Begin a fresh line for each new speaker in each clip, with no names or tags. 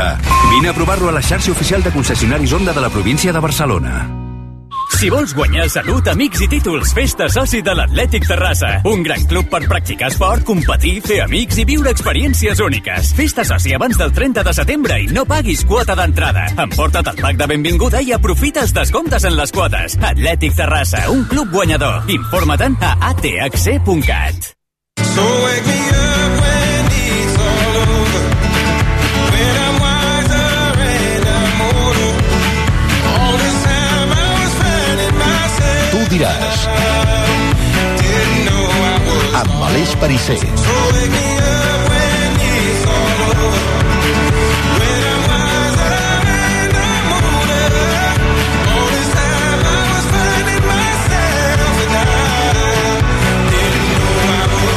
Vine a provar-lo a la xarxa oficial de concessionaris Honda de la província de Barcelona.
Si vols guanyar salut, amics i títols, fes-te soci de l'Atlètic Terrassa. Un gran club per practicar esport, competir, fer amics i viure experiències úniques. Fes-te soci abans del 30 de setembre i no paguis quota d'entrada. Emporta't el pack de benvinguda i aprofita els descomptes en les quotes. Atlètic Terrassa, un club guanyador. Informa-te'n a athc.cat.
So wake me up when it's all over, when I'm wiser and I'm older. All this time I was finding myself.
Tu diràs.
Didn't know I was.
Amb Aleix Perisser.
So wake me up when it's all over, when I'm wiser and I'm older. All this time I was finding myself and I didn't know I was.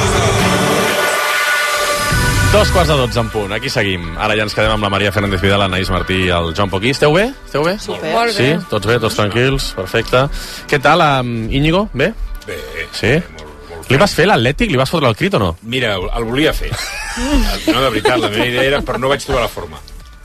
2:45 en punt, aquí seguim. Ara ja ens quedem amb la Maria Fernández Vidal, l'Anaïs Martí i el Joan Poquí. Esteu bé? Esteu bé?
Super. Molt
bé. Sí? Tots bé? Tots tranquils? Perfecte. Què tal, Íñigo? Bé?
Bé.
Sí? Molt li vas fer l'Atlètic? Li vas fotre el crit o no?
Mira, el volia fer. No, de veritat, la meva idea era, però no vaig trobar la forma.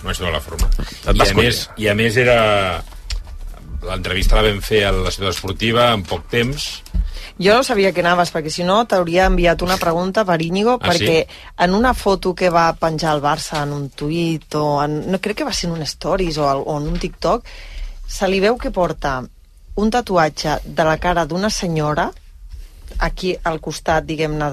I a més era... L'entrevista la vam fer a la Ciutat Esportiva en poc temps.
Jo no sabia que anaves, perquè si no t'hauria enviat una pregunta per Íñigo, perquè en una foto que va penjar el Barça en un tuit, o no crec que va ser en un stories o en un TikTok, se li veu que porta un tatuatge de la cara d'una senyora aquí al costat, diguem-ne,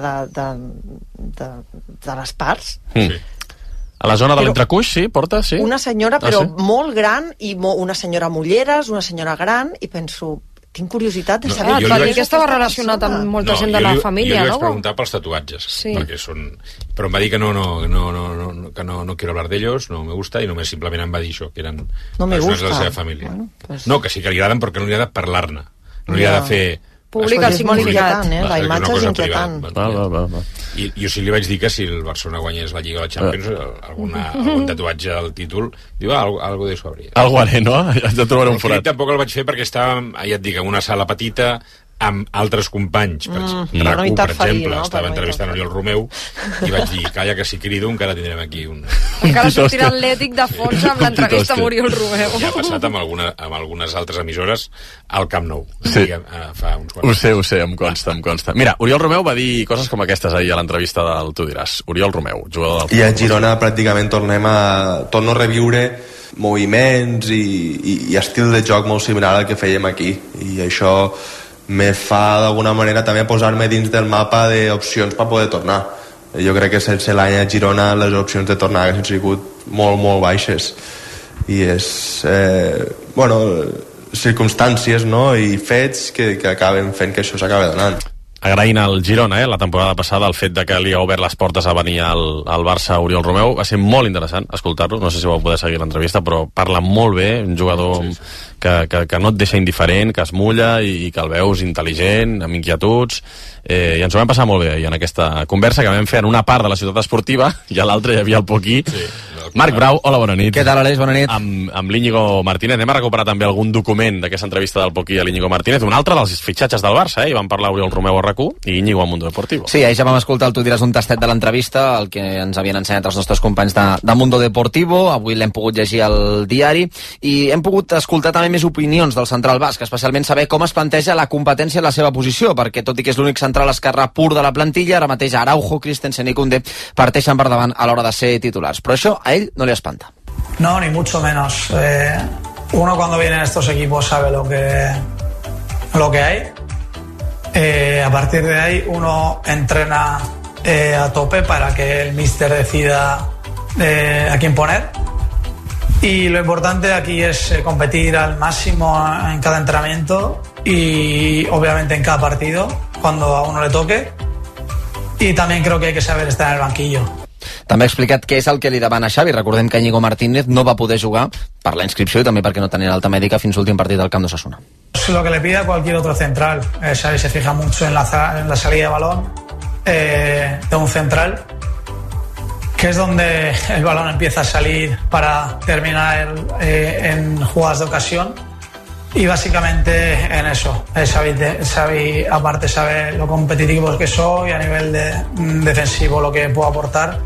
de les parts.
Sí. A la zona de l'entrecuix, sí, porta, sí.
Una senyora, però molt gran, i una senyora amb ulleres, una senyora gran, i penso... Tinc curiositat de saber...
Per mi que estava relacionat amb molta gent de la família, no?
Jo li vaig preguntar pels tatuatges, perquè són... Però em va dir que no quiero hablar d'ells, no me gusta, i només simplement em va dir això, que eren persones de la seva família. No, que sí que li agraden, però que no li ha de parlar-ne. No li ha de fer...
Publica el significat, la imatge és inquietant.
I jo sí li vaig dir que si el Barcelona guanyés la Lliga o la Champions, algun tatuatge al títol, diu, algo de eso habría.
Algo haré, no? Ja trobaré un forat.
Tampoc el vaig fer perquè estàvem, ja et dic, en una sala petita, amb altres companys, RAC1, per exemple, estava entrevistant Oriol Romeu, i vaig dir, calla, que si crido encara tindrem aquí un...
Encara sortirà l'Atlètic de fons amb l'entrevista amb Oriol Romeu.
Ja ha passat amb algunes altres emissores al Camp Nou.
Sí.
Fa uns quants.
Ho sé, em consta. Mira, Oriol Romeu va dir coses com aquestes ahir a l'entrevista del Tu diràs. Oriol Romeu, jugador del...
I a Girona pràcticament torno a reviure moviments i estil de joc molt similar al que fèiem aquí, i això me fa d'alguna manera també posar-me dins del mapa d'opcions per poder tornar. Jo crec que sense l'any a Girona les opcions de tornar haguessin sigut molt, molt baixes, i és circumstàncies, no? I fets que acaben fent que això s'acabi donant.
Agraint al Girona, la temporada passada, el fet de que li ha obert les portes a venir al Barça Oriol Romeu. Va ser molt interessant escoltar-lo, no sé si vau poder seguir l'entrevista, però parla molt bé, un jugador que no et deixa indiferent, que es mulla i que el veus intel·ligent, amb inquietuds, i ens ho vam passar molt bé en aquesta conversa que vam fer en una part de la Ciutat Esportiva, i a l'altra hi havia el Poquí. Marc Brau, hola, bona nit.
Què tal, Aleix? Bona nit.
Amb l'Íñigo Martínez. Anem a recuperar també algun document d'aquesta entrevista del Poquí a l'Íñigo Martínez, un altre dels fitxatges del Barça, i van parlar Oriol Romeu a RAC1 i Íñigo a Mundo Deportivo.
Sí, ahir ja vam escoltar el Tu diràs un tastet de l'entrevista, el que ens havien ensenyat els nostres companys de Mundo Deportivo. Avui l'hem pogut llegir al diari i hem pogut escoltar també més opinions del central basc, especialment saber com es planteja la competència en la seva posició, perquè tot i que és l'únic central esquerrà pur de la plantilla, ara mateix Araujo, Christensen i Koundé parteixen per davant a l'hora de ser titulars. Però això a ell no li espanta.
No, ni mucho menos. Uno cuando viene a estos equipos sabe lo que hay. A partir de ahí uno entrena a tope para que el míster decida a quién poner. Y lo importante aquí es competir al máximo en cada entrenamiento y obviamente en cada partido, cuando a uno le toque. Y también creo que hay que saber estar en el banquillo.
També ha explicat què és el que li demana Xavi. Recordem que Íñigo Martínez no va poder jugar per la inscripció i també perquè no tenia l'alta mèdica fins l'últim partit del Camp d'Osasuna.
Es lo que le pide a cualquier otro central. Xavi se fija mucho en la salida de balón de un central, que es donde el balón empieza a salir para terminar en jugadas de ocasión. Y básicamente en eso. Xavi aparte sabe lo competitivos que soy, a nivel defensivo lo que puedo aportar.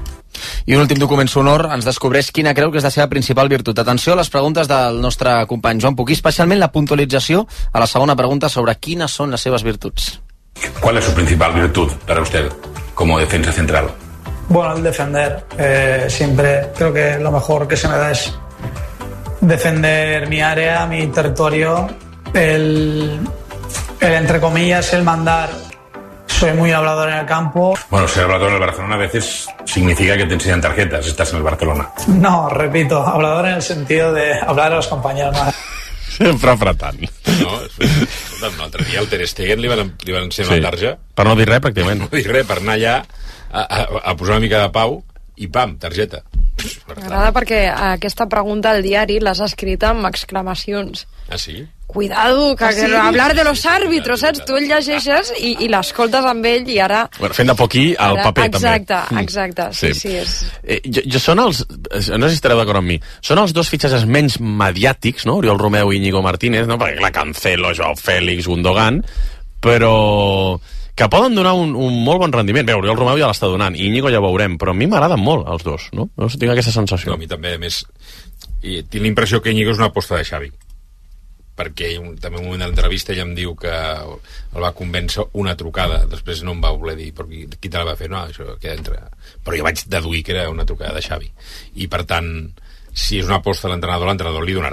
I un últim document sonor ens descobreix quina creu que és la seva principal virtut. Atenció a les preguntes del nostre company Joan Puquí, especialment la puntualització a la segona pregunta sobre quines són les seves virtuts.
¿Cuál es su principal virtud para usted como defensa central?
Bueno, el defender. Siempre creo que lo mejor que se me da es defender mi área, mi territorio, el entre comillas, el mandar. Soy muy hablador en el campo.
Bueno, ser hablador en el Barcelona a veces significa que te enseñan tarjetas, estás en el Barcelona.
No, repito, hablador en el sentido de hablar a los compañeros.
Sempre apretant.
No, l'altre dia al Ter Stegen li van ensenyar una tarja.
Per no dir res, pràcticament.
No dir res, per anar allà a posar una mica de pau i pam, targeta.
M'agrada perquè aquesta pregunta al diari l'has escrita amb exclamacions.
Ah, sí?
Cuidado, que hablar de los árbitros, saps? Tu el llegeixes i l'escoltes amb ell i ara...
Bueno, fent de poquí al paper, també.
Exacte, sí.
Són els... No sé si estareu d'acord amb mi. Són els dos fitxatges menys mediàtics, no? Oriol Romeu i Íñigo Martínez, no? Perquè la Cancelo, Joao Félix, Gundogan, però que poden donar un molt bon rendiment. Bé, Oriol Romeu ja l'està donant, i Íñigo ja ho veurem, però a mi m'agraden molt els dos, no? No sé, tinc aquesta sensació.
No, a mi també, a més, i tinc l'impressió que Íñigo és una aposta de Xavi, perquè també en un moment de l'entrevista ell em diu que el va convèncer una trucada, després no em va voler dir però qui te la va fer, no, això queda entre... però jo vaig deduir que era una trucada de Xavi, i per tant si és una aposta de l'entrenador li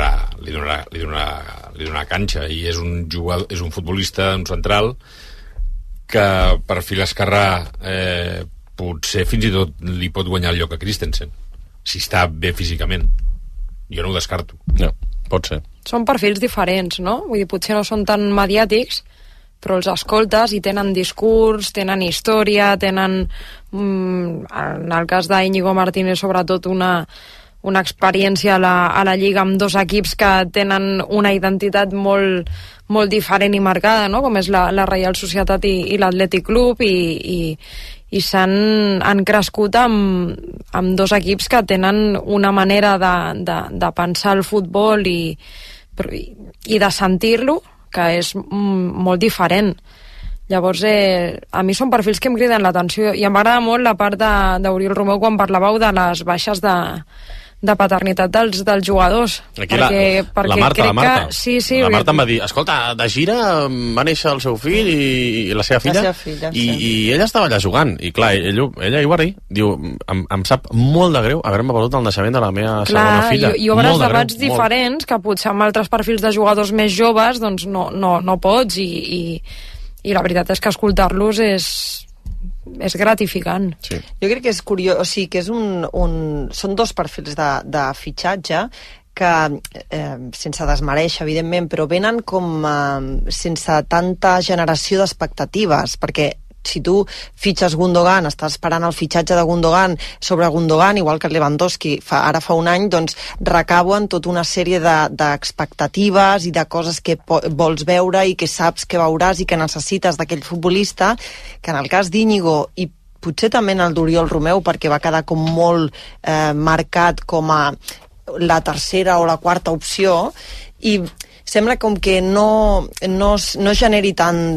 donarà canxa, i és un jugador, és un futbolista, un central que per fil esquerrà potser fins i tot li pot guanyar el lloc a Christensen si està bé físicament. Jo no ho descarto.
No, pot ser.
Són perfils diferents, no? Vull dir, potser no són tan mediàtics, però els escoltes i tenen discurs, tenen història, tenen, en el cas d'Íñigo Martínez, sobretot una experiència a la Lliga amb dos equips que tenen una identitat molt, molt diferent i marcada, no? Com és la Reial Societat i l'Atlètic Club, i han crescut amb dos equips que tenen una manera de pensar el futbol i de sentir-lo que és molt diferent. Llavors, a mi són perfils que em criden l'atenció, i m'agrada molt la part d'Oriol Romeu quan parlàveu de les baixes de paternitat dels jugadors.
Aquí la Marta.
Sí,
la Marta em va dir, escolta, de gira va néixer el seu fill i la seva filla, i ella estava allà jugant, i clar, ella hi va dir, diu, em sap molt de greu haver-me perdut el naixement de la meva segona filla.
I obres debats diferents que potser amb altres perfils de jugadors més joves doncs no pots, i la veritat és que escoltar-los és gratificant.
Sí. Jo crec que és curiós, o sigui, que és són dos perfils de fitxatge que, sense desmereixer, evidentment, però venen com sense tanta generació d'expectatives, perquè si tu fitxes Gundogan, estàs esperant el fitxatge de Gundogan sobre Gundogan, igual que Lewandowski ara fa un any, doncs recauen tota una sèrie d'expectatives i de coses que vols veure i que saps que veuràs i que necessites d'aquell futbolista, que en el cas d'Íñigo i potser també en el d'Oriol Romeu, perquè va quedar com molt marcat com a la tercera o la quarta opció, i sembla com que no generi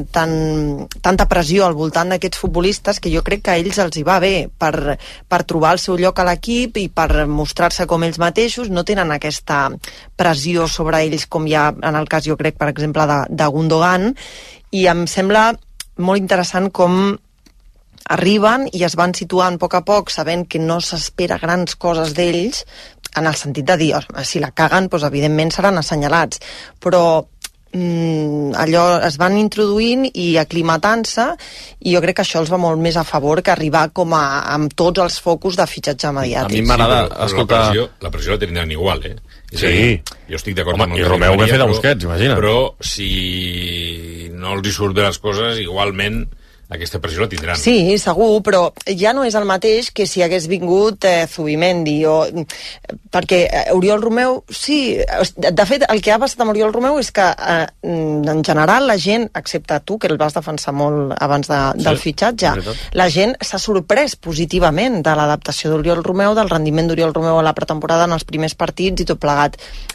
tanta pressió al voltant d'aquests futbolistes, que jo crec que a ells els hi va bé per trobar el seu lloc a l'equip i per mostrar-se com ells mateixos. No tenen aquesta pressió sobre ells com hi ha en el cas, jo crec, per exemple, de Gundogan, i em sembla molt interessant com arriben i es van situant a poc, sabent que no s'espera grans coses d'ells, en el sentit de dir, si la caguen, doncs evidentment seran assenyalats, però allò es van introduint i aclimatant-se, i jo crec que això els va molt més a favor que arribar com amb tots els focus de fitxatge mediàtic.
A mi m'agrada escoltar...
La pressió la tindran igual, És
sí.
A dir, jo estic d'acord amb el
i Romeu ve fer de Busquets, imagina.
Però si no els hi surt bé les coses, igualment aquesta pressió la tindran.
Sí, segur, però ja no és el mateix que si hagués vingut Zubimendi, perquè Oriol Romeu, sí, de fet, el que ha passat amb Oriol Romeu és que en general la gent, excepte tu, que el vas defensar molt abans del fitxatge, la gent s'ha sorprès positivament de l'adaptació d'Oriol Romeu, del rendiment d'Oriol Romeu a la pretemporada en els primers partits i tot plegat.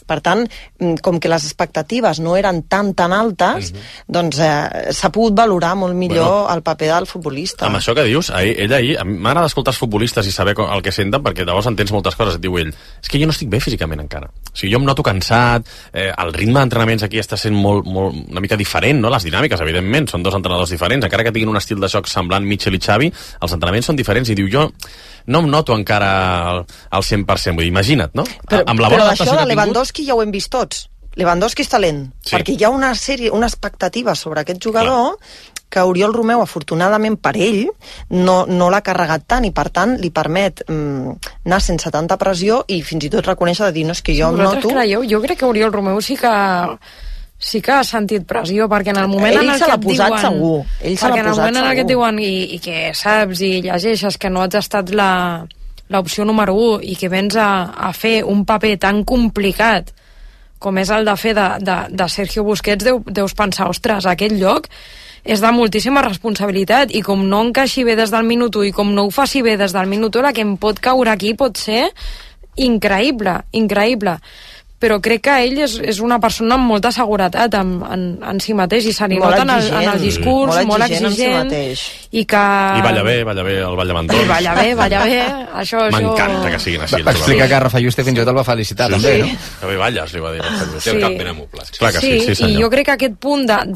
Per tant, com que les expectatives no eren tan altes, doncs s'ha pogut valorar molt millor el paper del futbolista.
Amb això que dius, ell ahir, m'agrada escoltar els futbolistes i saber el que senten, perquè llavors entens moltes coses. Et diu ell, és que jo no estic bé físicament encara. O sigui, jo em noto cansat, el ritme d'entrenaments aquí està sent una mica diferent, no? Les dinàmiques, evidentment, són dos entrenadors diferents, encara que tinguin un estil de joc semblant Mitchell i Xavi, els entrenaments són diferents, i diu, jo no em noto encara al 100%, vull dir, imagina't, no?
Però això de Lewandowski ja ho hem vist tots. Lewandowski és talent, perquè hi ha una expectativa sobre aquest jugador que Oriol Romeu, afortunadament per ell, no l'ha carregat tant i, per tant, li permet anar sense tanta pressió i fins i tot reconèixer de dir, no, és que jo em noto...
Jo crec que Oriol Romeu sí que ha sentit pressió, perquè en el moment en el que et diuen...
segur. Ell se l'ha posat segur. Perquè en el moment en el que et diuen i que saps i llegeixes que no has estat l'opció número 1 i que vens a fer un paper tan complicat com és el de fer de Sergio Busquets, deus pensar, ostres, aquest lloc és de moltíssima responsabilitat, i com no encaixi bé des del minut 1 i com no ho faci bé des del minut 1, la que em pot caure aquí pot ser increïble. Però crec que ell és una persona amb molta seguretat en si mateix, i se li nota en el discurs, molt exigent, i
balla bé el ball de mantons.
I balla bé, això...
M'encanta que siguin així.
Va explicar que Rafa Juste fins i tot el va felicitar, també, no?
Que bé balles, li va dir.
Té el cap ben amoblat.
Clar que sí, senyor.
I jo crec que aquest punt de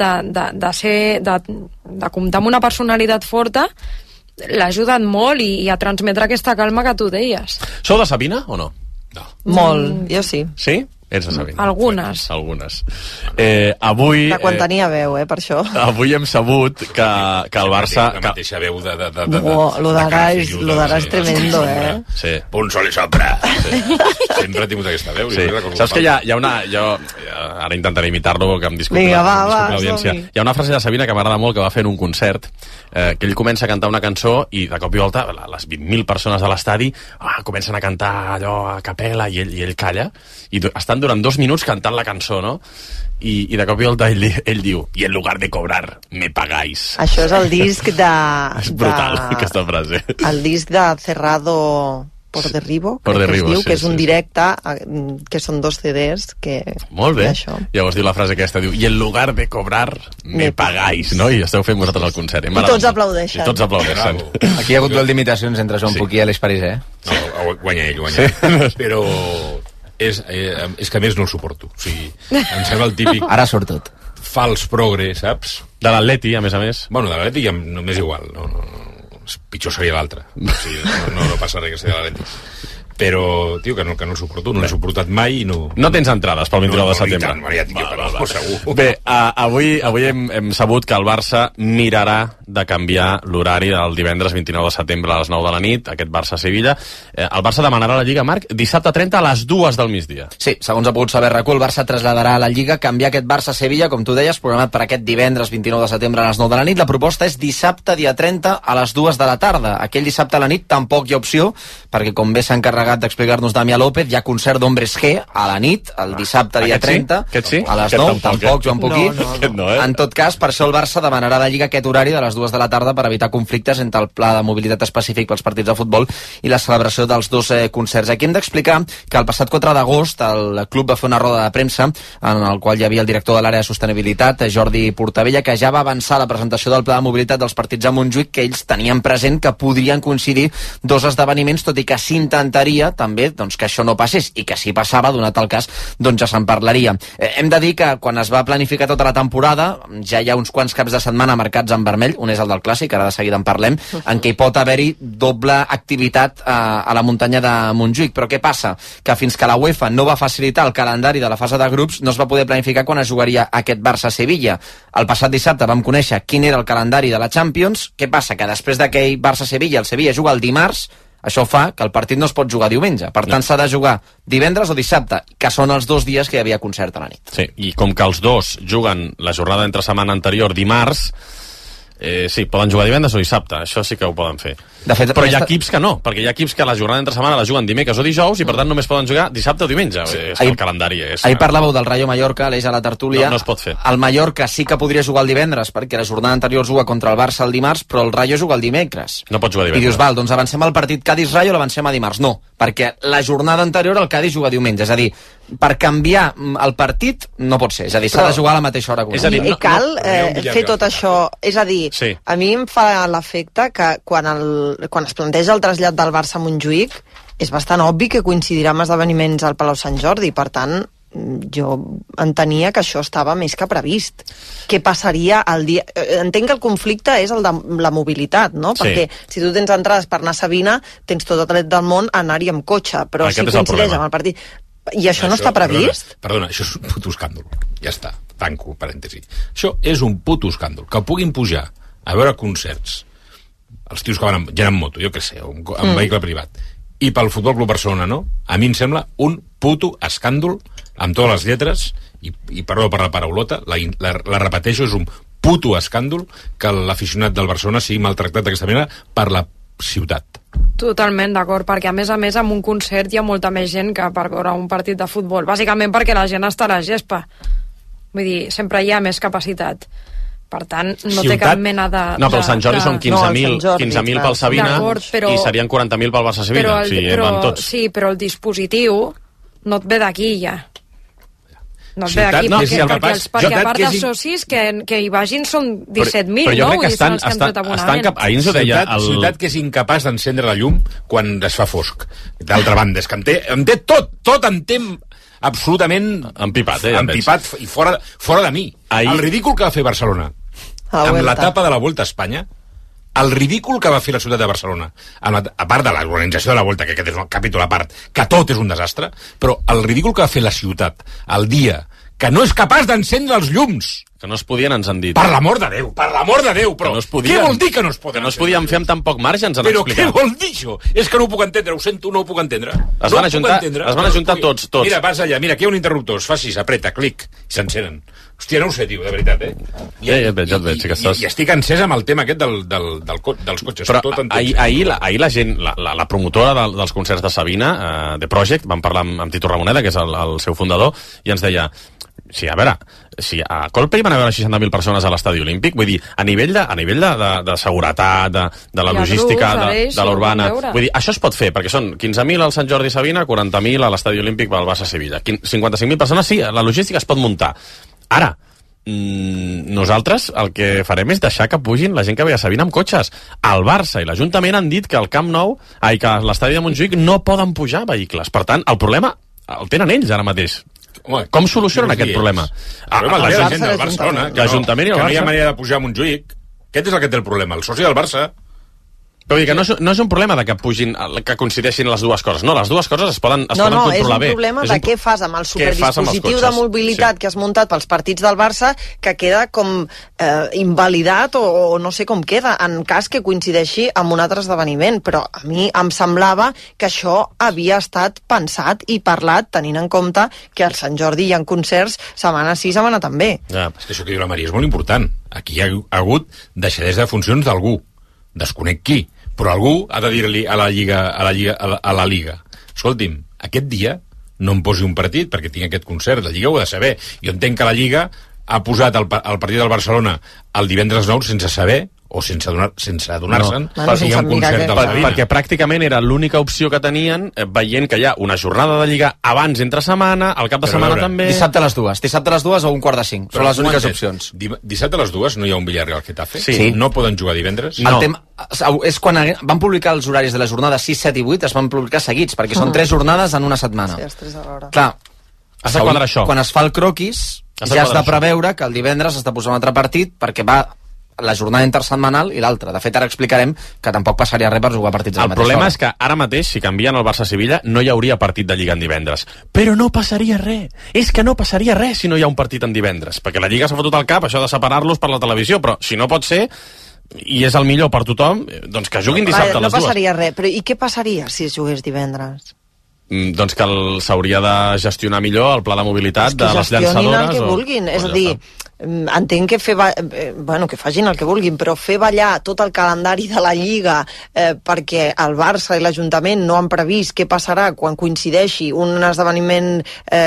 comptar amb una personalitat forta l'ha ajudat molt i a transmetre aquesta calma que tu deies.
Sou de Sabina o no?
No. Molt, jo sí.
Sí? Ets de Sabina.
Algunes.
Avui...
De quan tenia veu, per això.
Avui hem sabut que el Barça...
La mateixa veu de
lo d'ara és tremendo,
Sí.
Un sol i sopra. Sempre he tingut aquesta veu.
Saps que hi ha una... Jo ara intentaré imitar-lo, que em disculpi l'audiència. Hi ha una frase de Sabina que m'agrada molt, que va fer en un concert, que ell comença a cantar una cançó i de cop i volta les 20.000 persones de l'estadi comencen a cantar allò a capella i ell calla, i estan durant 2 minuts cantant la cançó, no? I de cop i volta ell diu, i en lugar de cobrar, me pagáis.
Això és el disc de...
És brutal, aquesta frase.
El disc de Cerrado por Derribo, que és un directe, que són 2 CDs, que...
Molt bé. Llavors diu la frase aquesta, diu, i en lugar de cobrar, me pagáis, no? I esteu fent vosaltres el concert.
I tots aplaudeixen.
Aquí hi ha hagut duel d'imitacions entre Joan Puig i Aleix París,
No, guanya ell. Però... És que a més no el suporto. O sigui, em sembla el típic...
Ara surt tot.
Fals progre, saps?
De l'Atleti, a més a més.
Bueno, de l'Atleti ja només igual. No. Pitjor seria l'altre. O sigui, no passa res que sigui de l'Atleti. Però, tio, que no el suporto, no l'he suportat mai i no...
No tens entrades pel 29 de setembre.
Segur.
Bé, avui hem sabut que el Barça mirarà de canviar l'horari del divendres 29 de setembre a les 9 de la nit, aquest Barça-Sevilla. El Barça demanarà a la Lliga, Marc, dissabte 30 a les 2 del migdia.
Sí, segons ha pogut saber RAC1, el Barça traslladarà a la Lliga canviar aquest Barça-Sevilla, com tu deies, programat per aquest divendres 29 de setembre a les 9 de la nit. La proposta és dissabte, dia 30, a les 2 de la tarda. Aquell dissabte a la nit tampoc hi ha opció, perquè com bé s'ha encarregat d'explicar-nos Damià López, hi ha concert d'Hombres G a la nit, el dissabte dia 30, a les 9, tampoc, Joan Puquí. En tot cas, per això el Barça demanarà a la Lliga aquest horari de les 2 de la tarda per evitar conflictes entre el pla de mobilitat específic pels partits de futbol i la celebració dels 2 concerts. Aquí hem d'explicar que el passat 4 d'agost el club va fer una roda de premsa en el qual hi havia el director de l'àrea de sostenibilitat, Jordi Portavella, que ja va avançar la presentació del pla de mobilitat dels partits a Montjuïc, que ells tenien present que podrien coincidir 2 esdeveniments, tot i que s'intentaria també que això no passés, i que si passava, donat el cas, ja se'n parlaria. Hem de dir que quan es va planificar tota la temporada ja hi ha uns quants caps de setmana marcats en vermell, un és el del Clàssic, ara de seguida en parlem, en què hi pot haver-hi doble activitat a la muntanya de Montjuïc. Però què passa? Que fins que la UEFA no va facilitar el calendari de la fase de grups no es va poder planificar quan es jugaria aquest Barça-Sevilla. El passat dissabte vam conèixer quin era el calendari de la Champions. Què passa? Que després d'aquell Barça-Sevilla, el Sevilla juga el dimarts. Això fa que el partit no es pot jugar diumenge. Per tant, s'ha de jugar divendres o dissabte, que són els 2 dies que hi havia concert a la nit.
Sí, i com que els dos juguen la jornada entre setmana anterior dimarts, sí, poden jugar divendres o dissabte, això sí que ho poden fer.
De fet,
però hi ha equips que no, perquè hi ha equips que la jornada entre setmana la juguen dimecres o dijous i per tant només poden jugar dissabte o diumenge. És que el calendari és...
Ahir parlàveu del Rayo Mallorca, l'eix a la tertúlia.
No es pot fer.
El Mallorca sí que podria jugar el divendres, perquè la jornada anterior juga contra el Barça el dimarts, però el Rayo juga el dimecres.
No pot jugar divendres.
I dius, val, doncs avancem al partit Cádiz-Rayo, l'avancem a dimarts. No, perquè la jornada anterior el Cádiz juga diumenge. És a dir, per canviar el partit no pot ser. És a dir, s'ha de jugar a la mateixa hora.
És a dir, cal fer tot això. És a dir, a mi em fa l'efecte que quan es planteja el trasllat del Barça a Montjuïc és bastant obvi que coincidirà amb esdeveniments al Palau Sant Jordi, per tant jo entenia que això estava més que previst. Què passaria el dia... Entenc que el conflicte és el de la mobilitat, no?
Sí.
Perquè si tu tens entrades per anar a Sabina, tens tot el dret del món a anar-hi amb cotxe, però si coincideix amb el partit... I això no està previst?
Perdona, això és un puto escàndol. Ja està, tanco, parèntesi. Això és un puto escàndol. Que puguin pujar a veure concerts els tios que van gent en moto, jo què sé, en vehicle privat, i pel Futbol Club Barcelona, no? A mi em sembla un puto escàndol amb totes les lletres, i perdó per la paraulota, la repeteixo, és un puto escàndol que l'aficionat del Barcelona sigui maltractat d'aquesta manera per la ciutat.
Totalment d'acord, perquè a més amb un concert hi ha molta més gent que per veure un partit de futbol, bàsicament perquè la gent està a la gespa, vull dir, sempre hi ha més capacitat. Per tant, no té cap mena de...
No, però el Sant Jordi són 15.000 pel Sabina i serien 40.000 pel Barça Sevilla.
Sí, però el dispositiu no et ve d'aquí ja. No et ve d'aquí, perquè a part dels socis que hi vagin són 17.000, no?
Però jo crec que estan ahir ens ho deia...
Ciutat que és incapaç d'encendre la llum quan es fa fosc. D'altra banda, és que em té tot em té absolutament...
Empipat,
empipat i fora de mi. El ridícul que va fer Barcelona amb l'etapa de la Volta a Espanya, el ridícul que va fer la ciutat de Barcelona, a part de l'organització de la Volta, que aquest és un capítol a part, que tot és un desastre, però el ridícul que va fer la ciutat el dia que no és capaç d'encendre els llums,
que no es podien, ens han dit.
Per l'amor de Déu, però què vol dir que no es poden?
Que no es podien fer amb tan poc marge, ens han explicat.
Però què vol dir això? És que no ho puc entendre, ho sento, no ho puc entendre.
Es van ajuntar tots.
Mira, vas allà, mira, aquí hi ha un interruptor, es fa així, apreta, clic, i s'encenen. Hòstia, no ho sé, tio, de veritat,
Ja et veig, sí que estàs...
I estic encès amb el tema aquest dels cotxes.
Però ahir la gent, la promotora dels concerts de Sabina, The Project, van parlar amb Tito Ramoneda, que és el seu fundador, i ens deia... Sí, a veure, si a Coldplay van a veure 60.000 persones a l'Estadi Olímpic, vull dir, a nivell de seguretat, de la logística, de l'urbana, vull dir, això es pot fer, perquè són 15.000 al Sant Jordi Sabina, 40.000 a l'Estadi Olímpic pel Barça Sevilla. 55.000 persones, sí, la logística es pot muntar. Ara, nosaltres el que farem és deixar que pugin la gent que ve a Sabina amb cotxes. El Barça i l'Ajuntament han dit que al Camp Nou, que a l'Estadi de Montjuïc no poden pujar vehicles. Per tant, el problema el tenen ells ara mateix. Home, com solucionen aquest problema?
L'Ajuntament i el Barça. Que no hi ha manera de pujar a Montjuïc. Aquest és el que té el problema, el soci del Barça.
Però dir que no és un problema de que pugin, que coincideixin les dues coses. No, les dues coses es poden controlar bé.
És un problema de què fas amb el superdispositiu de mobilitat que has muntat pels partits del Barça, que queda com invalidat o no sé com queda, en cas que coincideixi amb un altre esdeveniment. Però a mi em semblava que això havia estat pensat i parlat, tenint en compte que al Sant Jordi hi ha concerts setmana sí, setmana també.
És que això que diu la Maria és molt important. Aquí hi ha hagut deixadesa de funcions d'algú. Desconec qui, però algú ha de dir-li a la Liga, escolti'm, aquest dia no em posi un partit perquè tinc aquest concert, la Lliga ho ha de saber. Jo entenc que la Lliga ha posat el partit del Barcelona el divendres 9 sense saber o sense adonar-se'n que hi ha un concert del Sabina.
Perquè pràcticament era l'única opció que tenien, veient que hi ha una jornada de Lliga abans entre setmana, al cap de setmana també...
Dissabte a les 2 o un quart de 5, són les úniques opcions.
Dissabte a les 2 no hi ha un Villarreal Getafe?
Sí.
No poden jugar divendres?
No. El tema és quan van publicar els horaris de la jornada 6, 7 i 8, es van publicar seguits, perquè són 3 jornades en una setmana.
Sí, els 3 alhora.
Clar,
has de quadrar això.
Quan es fa el croquis, ja has de preveure que el divendres has de posar un altre partit, perquè va la jornada intersetmanal i l'altra. De fet, ara explicarem que tampoc passaria res per jugar partits a la mateixa hora.
El problema és que ara mateix, si canvien el Barça-Sevilla, no hi hauria partit de Lliga en divendres. Però no passaria res. És que no passaria res si no hi ha un partit en divendres. Perquè la Lliga s'ha fotut al cap, això de separar-los per la televisió, però si no pot ser, i és el millor per tothom, doncs que juguin dissabte a les 2.
No passaria res, però i què passaria si es jugués divendres?
Doncs que s'hauria de gestionar millor el pla de mobilitat de les llançadores.
Que gestionin el que vulguin, és a dir, entenc que que facin el que vulguin, però fer ballar tot el calendari de la Lliga perquè el Barça i l'Ajuntament no han previst què passarà quan coincideixi un esdeveniment,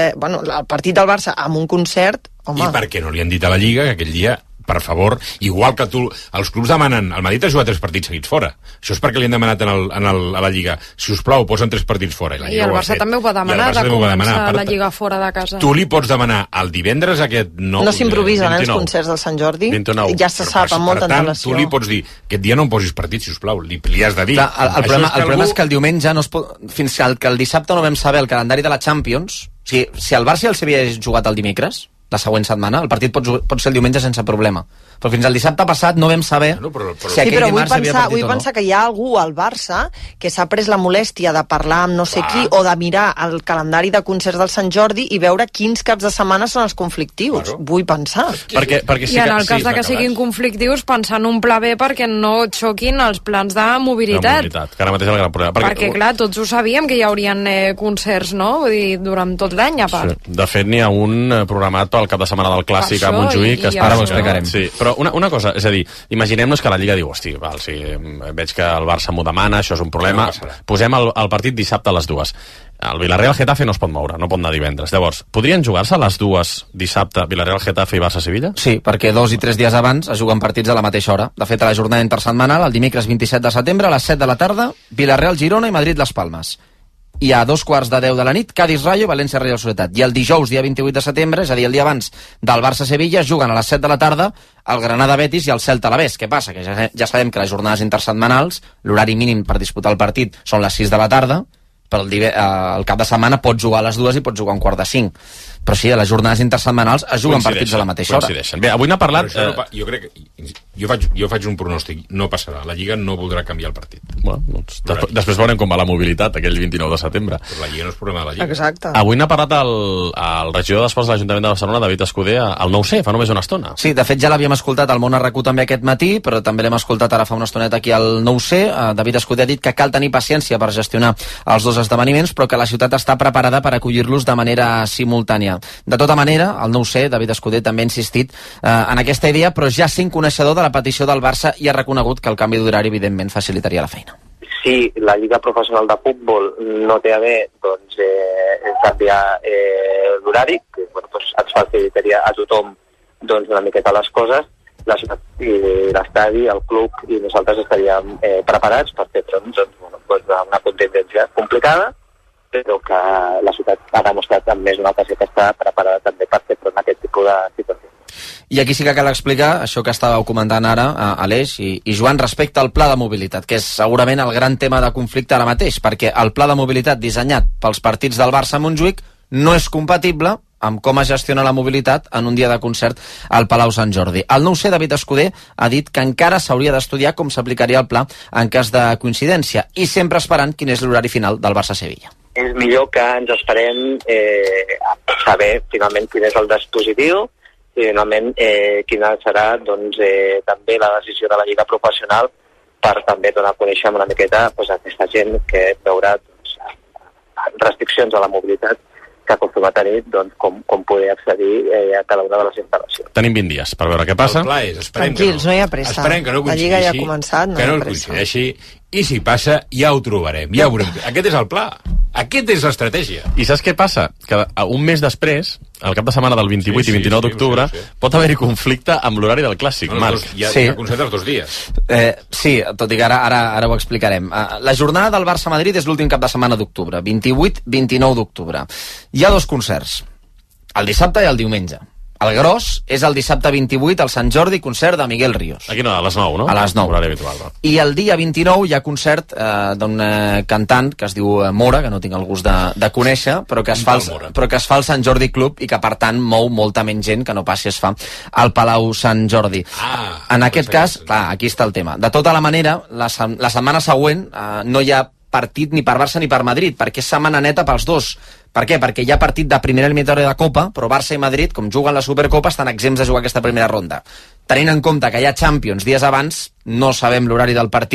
el partit del Barça amb un concert, home...
I per què no li han dit a la Lliga que aquell dia, per favor, igual que els clubs demanen, el Madrid ha jugat 3 partits seguits fora, això és perquè li han demanat a la Lliga, si us plau, posen 3 partits fora,
i el Barça també ho va demanar, de començar la Lliga fora de casa.
Tu li pots demanar el divendres aquest...
No s'improvisen els concerts del Sant Jordi,
29.
Ja se sap amb molta antelació.
Tu li pots dir, aquest dia no em posis partits, si us plau, li has de dir.
El problema és que el diumenge no es pot... Fins que el dissabte no vam saber el calendari de la Champions, si el Barça i el Sevilla hagués jugat el dimecres, la següent setmana, el partit pot ser el diumenge sense problema. Però fins al dissabte passat no vam saber si aquell dimarts havia partit o no.
Vull pensar que hi ha algú al Barça que s'ha pres la molèstia de parlar amb no sé qui o de mirar el calendari de concerts del Sant Jordi i veure quins caps de setmana són els conflictius. Vull pensar.
Perquè
I en el cas de que siguin conflictius, pensar en un pla B perquè no xoquin els plans de mobilitat.
Que ara mateix és el gran problema.
Perquè clar, tots ho sabíem que hi haurien concerts, no? Vull dir, durant tot l'any, a part.
Sí. De fet, n'hi ha un programat pel cap de setmana del Clàssic a Montjuïc.
Ara ho explicarem.
Sí, però una cosa, és a dir, imaginem-nos que la Lliga diu, hosti, veig que el Barça m'ho demana, això és un problema, posem el partit dissabte a les 2. El Villarreal-Getafe no es pot moure, no pot anar divendres. Llavors, podrien jugar-se a les 2 dissabte, Villarreal-Getafe i Barça-Sevilla?
Sí, perquè 2 i 3 dies abans es juguen partits a la mateixa hora. De fet, a la jornada intersetmanal, el dimecres 27 de setembre, a les 7 de la tarda, Villarreal-Girona i Madrid-Las Palmes. I a 2:15 de la nit, Cádiz-Rayo, València-Real Societat. I el dijous, dia 28 de setembre, és a dir, el dia abans del Barça-Sevilla, es juguen a les 7 de la tarda el Granada-Betis i el Celta-Alavés. Què passa? Que ja sabem que les jornades intersetmanals, l'horari mínim per disputar el partit són les 6 de la tarda, però el cap de setmana pots jugar a les 2 i pots jugar a 4:45. Però sí, a les jornades intersetmanals es juguen partits a la mateixa hora.
Bé, avui n'ha parlat...
Jo crec que... Jo faig un pronòstic, no passarà. La Lliga no voldrà canviar el partit.
Bueno, doncs, després veurem com va la mobilitat aquell 29 de setembre.
Però la Lliga no és problema de la Lliga.
Exacte.
Avui n'ha parlat el regidor d'Esports de l'Ajuntament de Barcelona, David Escudé, al 9C, fa només una estona.
Sí, de fet ja l'havíem escoltat al Món RQ també aquest matí, però també l'hem escoltat ara fa una estoneta aquí al 9C. David Escudé ha dit que cal tenir paciència per gestionar els dos esdeveniments, però que la ciutat està preparada per acollir-los de manera simultània. De tota manera, el 9C, David Escudé, també ha insistit en aquesta idea, però ja sent coneixedor de la petició del Barça i ha reconegut que el canvi d'horari, evidentment, facilitaria la feina.
Si la Lliga Professional de Futbol no té a bé canviar l'horari, que ens facilitaria a tothom una miqueta les coses, la ciutat i l'estadi, el club i nosaltres estaríem preparats per fer front a una contingència complicada, però que la ciutat ha demostrat en més d'una ocasió que està preparada també per fer front a aquest tipus de situació.
I aquí sí que cal explicar això que estàveu comentant ara, Aleix i Joan, respecte al pla de mobilitat, que és segurament el gran tema de conflicte ara mateix, perquè el pla de mobilitat dissenyat pels partits del Barça a Montjuïc no és compatible amb com es gestiona la mobilitat en un dia de concert al Palau Sant Jordi. El 9C, David Escudé, ha dit que encara s'hauria d'estudiar com s'aplicaria el pla en cas de coincidència i sempre esperant quin és l'horari final del Barça-Sevilla.
És millor que ens esperem a saber finalment quin és el dispositiu i finalment quina serà també la decisió de la Lliga Professional per també donar a conèixer una miqueta a aquesta gent que veurà restriccions a la mobilitat que acostuma a tenir com poder accedir a cada una de les instal·lacions.
Tenim 20 dies per veure què passa.
El pla és,
tranquils, no hi ha pressa.
Esperem que no
la Lliga ja ha començat,
que no coincideixi, i si passa ja ho trobarem, ja ho veurem. Aquest és el pla, aquest és l'estratègia.
I saps què passa? Que un mes després, el cap de setmana del 28 i 29 d'octubre, pot haver-hi conflicte amb l'horari del Clàssic, Marc.
Hi ha concert els 2 dies.
Sí, tot i que ara ho explicarem. La jornada del Barça-Madrid és l'últim cap de setmana d'octubre, 28-29 d'octubre. Hi ha 2 concerts, el dissabte i el diumenge. El gros és el dissabte 28 al Sant Jordi, concert de Miguel Ríos.
Aquí no, a les 9, no?
A les 9.
Habitual, no?
I el dia 29 hi ha concert d'un cantant que es diu Mora, que no tinc el gust de conèixer, però que es fa al Sant Jordi Club i que, per tant, mou molta menys gent que no pas si es fa al Palau Sant Jordi. En aquest cas, clar, aquí està el tema. De tota la manera, la setmana següent no hi ha partit ni per Barça ni per Madrid, perquè és setmana neta pels dos. Per què? Perquè hi ha partit de primera eliminatòria de Copa, però Barça i Madrid, com juguen la Supercopa, estan exempts de jugar aquesta primera ronda. Tenint en compte que hi ha Champions dies abans, no sabem l'horari del partit,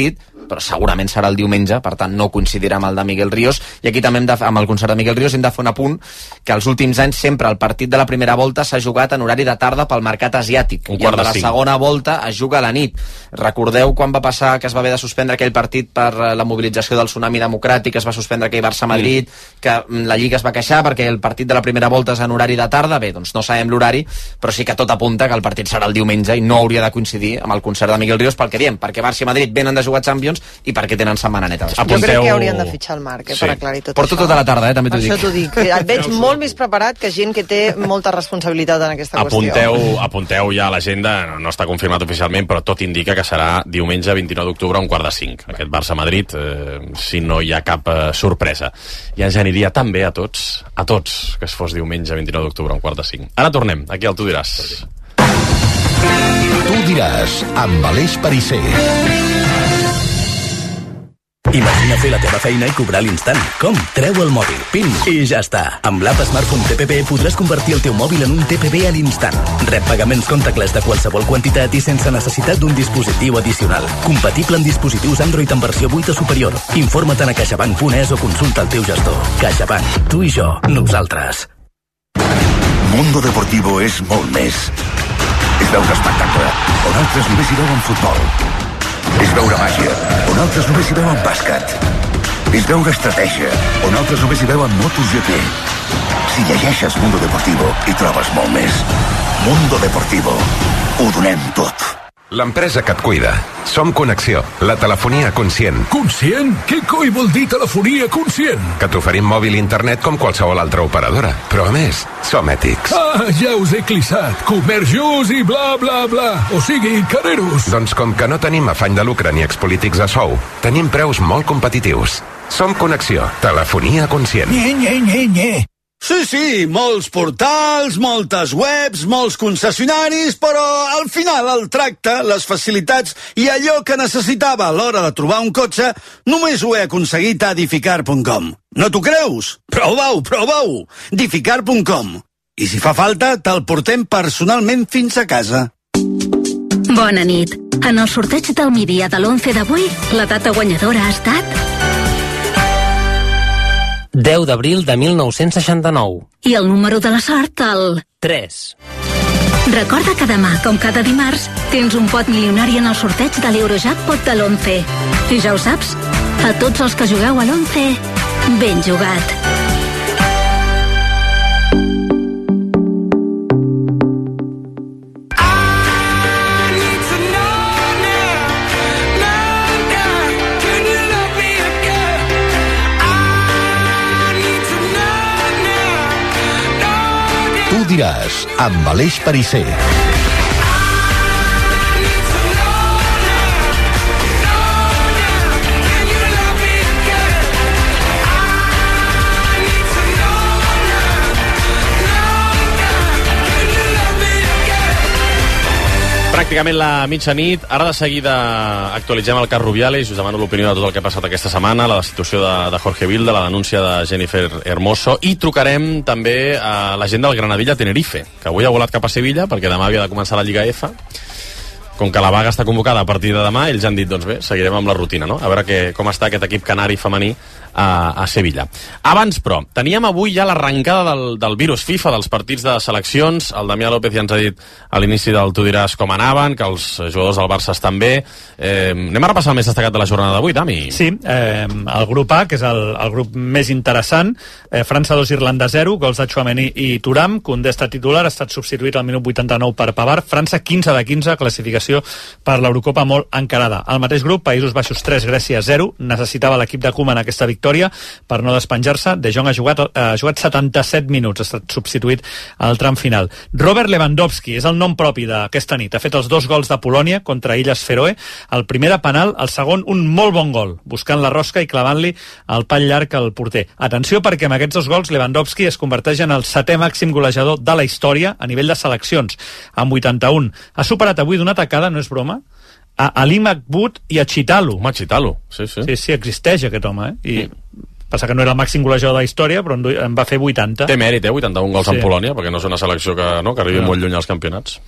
però segurament serà el diumenge, per tant no coincidirà amb el de Miguel Ríos, i aquí també amb el concert de Miguel Ríos hem de fer un apunt que els últims anys sempre el partit de la primera volta s'ha jugat en horari de tarda pel mercat asiàtic, i el de la segona volta es juga a la nit. Recordeu quan va passar que es va haver de suspendre aquell partit per la mobilització del tsunami democràtic, es va suspendre aquell Barça-Madrid, que la Lliga es va queixar perquè el partit de la primera volta és en horari de tarda? Bé, doncs no sabem l'horari, però sí que tot apunta que el partit serà el diumenge i no hauria de coincidir amb el concert de Miguel Ríos, pel que diem, perquè Barça i Madrid venen de jugar Champions i perquè tenen setmana neta.
Jo crec que haurien de fitxar el Marc, per aclarir tot
Porto
això.
tota la tarda, també t'ho dic.
Això t'ho dic. Et veig molt més preparat que gent que té molta responsabilitat en aquesta qüestió.
Apunteu ja a l'agenda, no està confirmat oficialment, però tot indica que serà diumenge 29 d'octubre a 4:45. Aquest Barça-Madrid, si no hi ha cap sorpresa. I ens aniria tan bé a tots, que es fos diumenge 29 d'octubre a 4:45. Ara tornem, aquí al Tu diràs.
Tu diràs, amb Aleix Perisser.
Imagina fer la teva feina i cobrar a l'instant. Com? Treu el mòbil, PIN, i ja està. Amb l'app Smartphone TPB podràs convertir el teu mòbil en un TPB a l'instant. Rep pagaments contactless de qualsevol quantitat i sense necessitat d'un dispositiu addicional. Compatible amb dispositius Android en versió 8 o superior. Informa't a caixabank.es o consulta el teu gestor. CaixaBank. Tu i jo. Nosaltres.
Mundo Deportivo és molt més. És veure espectacle, on altres només hi veuen futbol. És veure màgia, on altres només hi veuen bàsquet. És veure estratègia, on altres només hi veuen MotoGP. Si llegeixes Mundo Deportivo, hi trobes molt més. Mundo Deportivo. Ho donem tot.
L'empresa que et cuida. Som Connexió, la telefonia conscient.
Conscient? Què coi vol dir telefonia conscient?
Que t'oferim mòbil i internet com qualsevol altra operadora. Però a més, som ètics.
Ah, ja us he clissat. Comerç just i bla, bla, bla. O sigui, careros.
Doncs com que no tenim afany de lucre ni expolítics a sou, tenim preus molt competitius. Som Connexió, telefonia conscient.
Nye.
Sí, molts portals, moltes webs, molts concessionaris, però al final el tracte, les facilitats i allò que necessitava a l'hora de trobar un cotxe només ho he aconseguit a edificar.com. No t'ho creus? Prova-ho! edificar.com. I si fa falta, te'l portem personalment fins a casa.
Bona nit. En el sorteig del migdia de l'11 d'avui, la data guanyadora ha estat
10 d'abril de 1969.
I el número de la sort, el
3.
Recorda que demà, com cada dimarts, tens un pot milionari en el sorteig de l'Eurojackpot de l'11. I ja ho saps, a tots els que jugueu a l'11, ben jugat.
Tu diràs, amb Aleix Perisser.
Pràcticament la mitjanit. Ara de seguida actualitzem el cas Rubiales i us demano l'opinió de tot el que ha passat aquesta setmana, la destitució de Jorge Vilda, la denúncia de Jennifer Hermoso, i trucarem també a la gent del Granadilla Tenerife, que avui ha volat cap a Sevilla perquè demà havia de començar la Lliga F. Com que la vaga està convocada a partir de demà, ells han dit, doncs bé, seguirem amb la rutina, no? A veure com està aquest equip canari femení a Sevilla. Abans, però, teníem avui ja l'arrencada del virus FIFA, dels partits de seleccions. El Damià López ja ens ha dit a l'inici del Tu diràs com anaven, que els jugadors del Barça estan bé. Anem a repassar el més destacat de la jornada d'avui, Dami.
Sí, el grup A, que és el grup més interessant, França 2, Irlanda 0, gols de Tchouaméni i Thuram. Koundé està titular, ha estat substituït al minut 89 per Pavard. França 15 de 15, classificació per l'Eurocopa molt encarada. Al mateix grup, Països Baixos 3, Grècia 0. Necessitava l'equip de Koeman aquesta victòria per no despenjar-se. De Jong ha jugat 77 minuts, ha estat substituït al tram final. Robert Lewandowski és el nom propi d'aquesta nit. Ha fet els 2 gols de Polònia contra Illes Feroe. El primer de penal, el segon un molt bon gol, buscant la rosca i clavant-li el pal llarg al porter. Atenció, perquè amb aquests 2 gols Lewandowski es converteix en el 7è màxim golejador de la història a nivell de seleccions, amb 81. Ha superat avui d'una tacada, no és broma, a Ali Mahmoud i a Chitalo.
Chitalo, sí.
Sí, existeix aquest home, I passa que no era el màxim golejador de la història, però en va fer 80.
Té mèrit, 81 gols en Polònia, perquè no és una selecció que arribi molt lluny als campionats.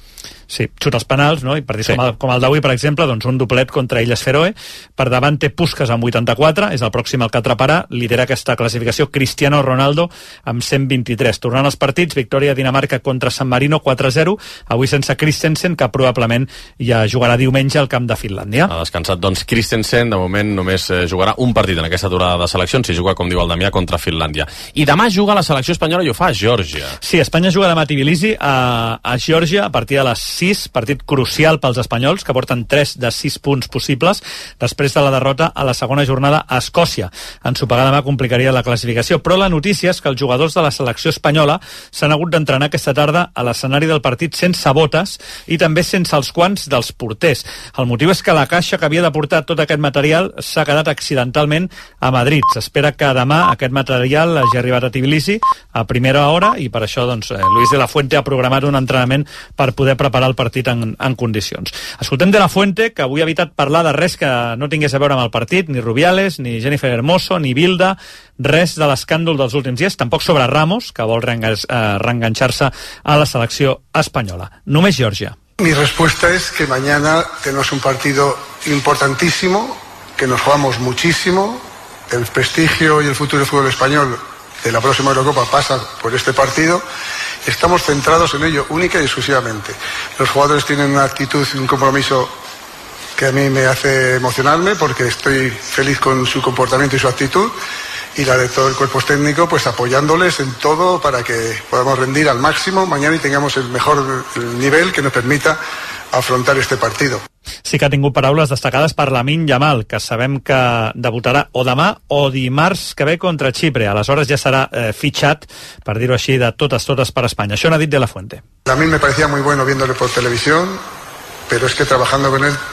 Sí, xuta els penals, no? I partits com el d'avui, per exemple, doncs un doblet contra Illes Feroe. Per davant té Puskás amb 84, és el pròxim al que atraparà. Lidera aquesta classificació Cristiano Ronaldo amb 123. Tornant als partits, victòria Dinamarca contra San Marino 4-0, avui sense Christensen, que probablement ja jugarà diumenge al camp de Finlàndia.
Ha descansat, doncs, Christensen. De moment només jugarà un partit en aquesta aturada de seleccions, si juga, com diu el Damià, contra Finlàndia. I demà juga la selecció espanyola i ho fa a Geòrgia.
Sí, Espanya juga demà a Tbilisi, a Geòrgia, a partir de les 6, partit crucial pels espanyols, que porten 3 de 6 punts possibles, després de la derrota a la segona jornada a Escòcia. Ensopegar demà complicaria la classificació, però la notícia és que els jugadors de la selecció espanyola s'han hagut d'entrenar aquesta tarda a l'escenari del partit sense botes i també sense els guants dels porters. El motiu és que la caixa que havia de portar tot aquest material s'ha quedat accidentalment a Madrid. S'espera que demà aquest material hagi arribat a Tbilisi a primera hora i per això doncs, Luis de la Fuente ha programat un entrenament per poder preparar el partit en condicions. Escoltem de la Fuente, que avui ha evitat parlar de res que no tingués a veure amb el partit, ni Rubiales, ni Jennifer Hermoso, ni Bilda, res de l'escàndol dels últims dies, tampoc sobre Ramos, que vol reenganxar-se a la selecció espanyola. Només Geòrgia.
Mi respuesta es que mañana tenemos un partido importantísimo, que nos jugamos muchísimo. El prestigio y el futuro del fútbol español de la próxima Eurocopa pasa por este partido. Estamos centrados en ello única y exclusivamente. Los jugadores tienen una actitud y un compromiso que a mí me hace emocionarme porque estoy feliz con su comportamiento y su actitud, y la de todo el cuerpo técnico, pues apoyándoles en todo para que podamos rendir al máximo mañana y tengamos el mejor nivel que nos permita afrontar este partido.
Sí que ha tingut paraules destacades per Lamine Yamal, que sabem que debutarà o demà o dimarts que ve contra Xipre. Aleshores ja serà fitxat, per dir-ho així, de totes per Espanya. Això n'ha dit de la Fuente.
A mí me parecía muy bueno viéndole por televisión, pero es que trabajando con él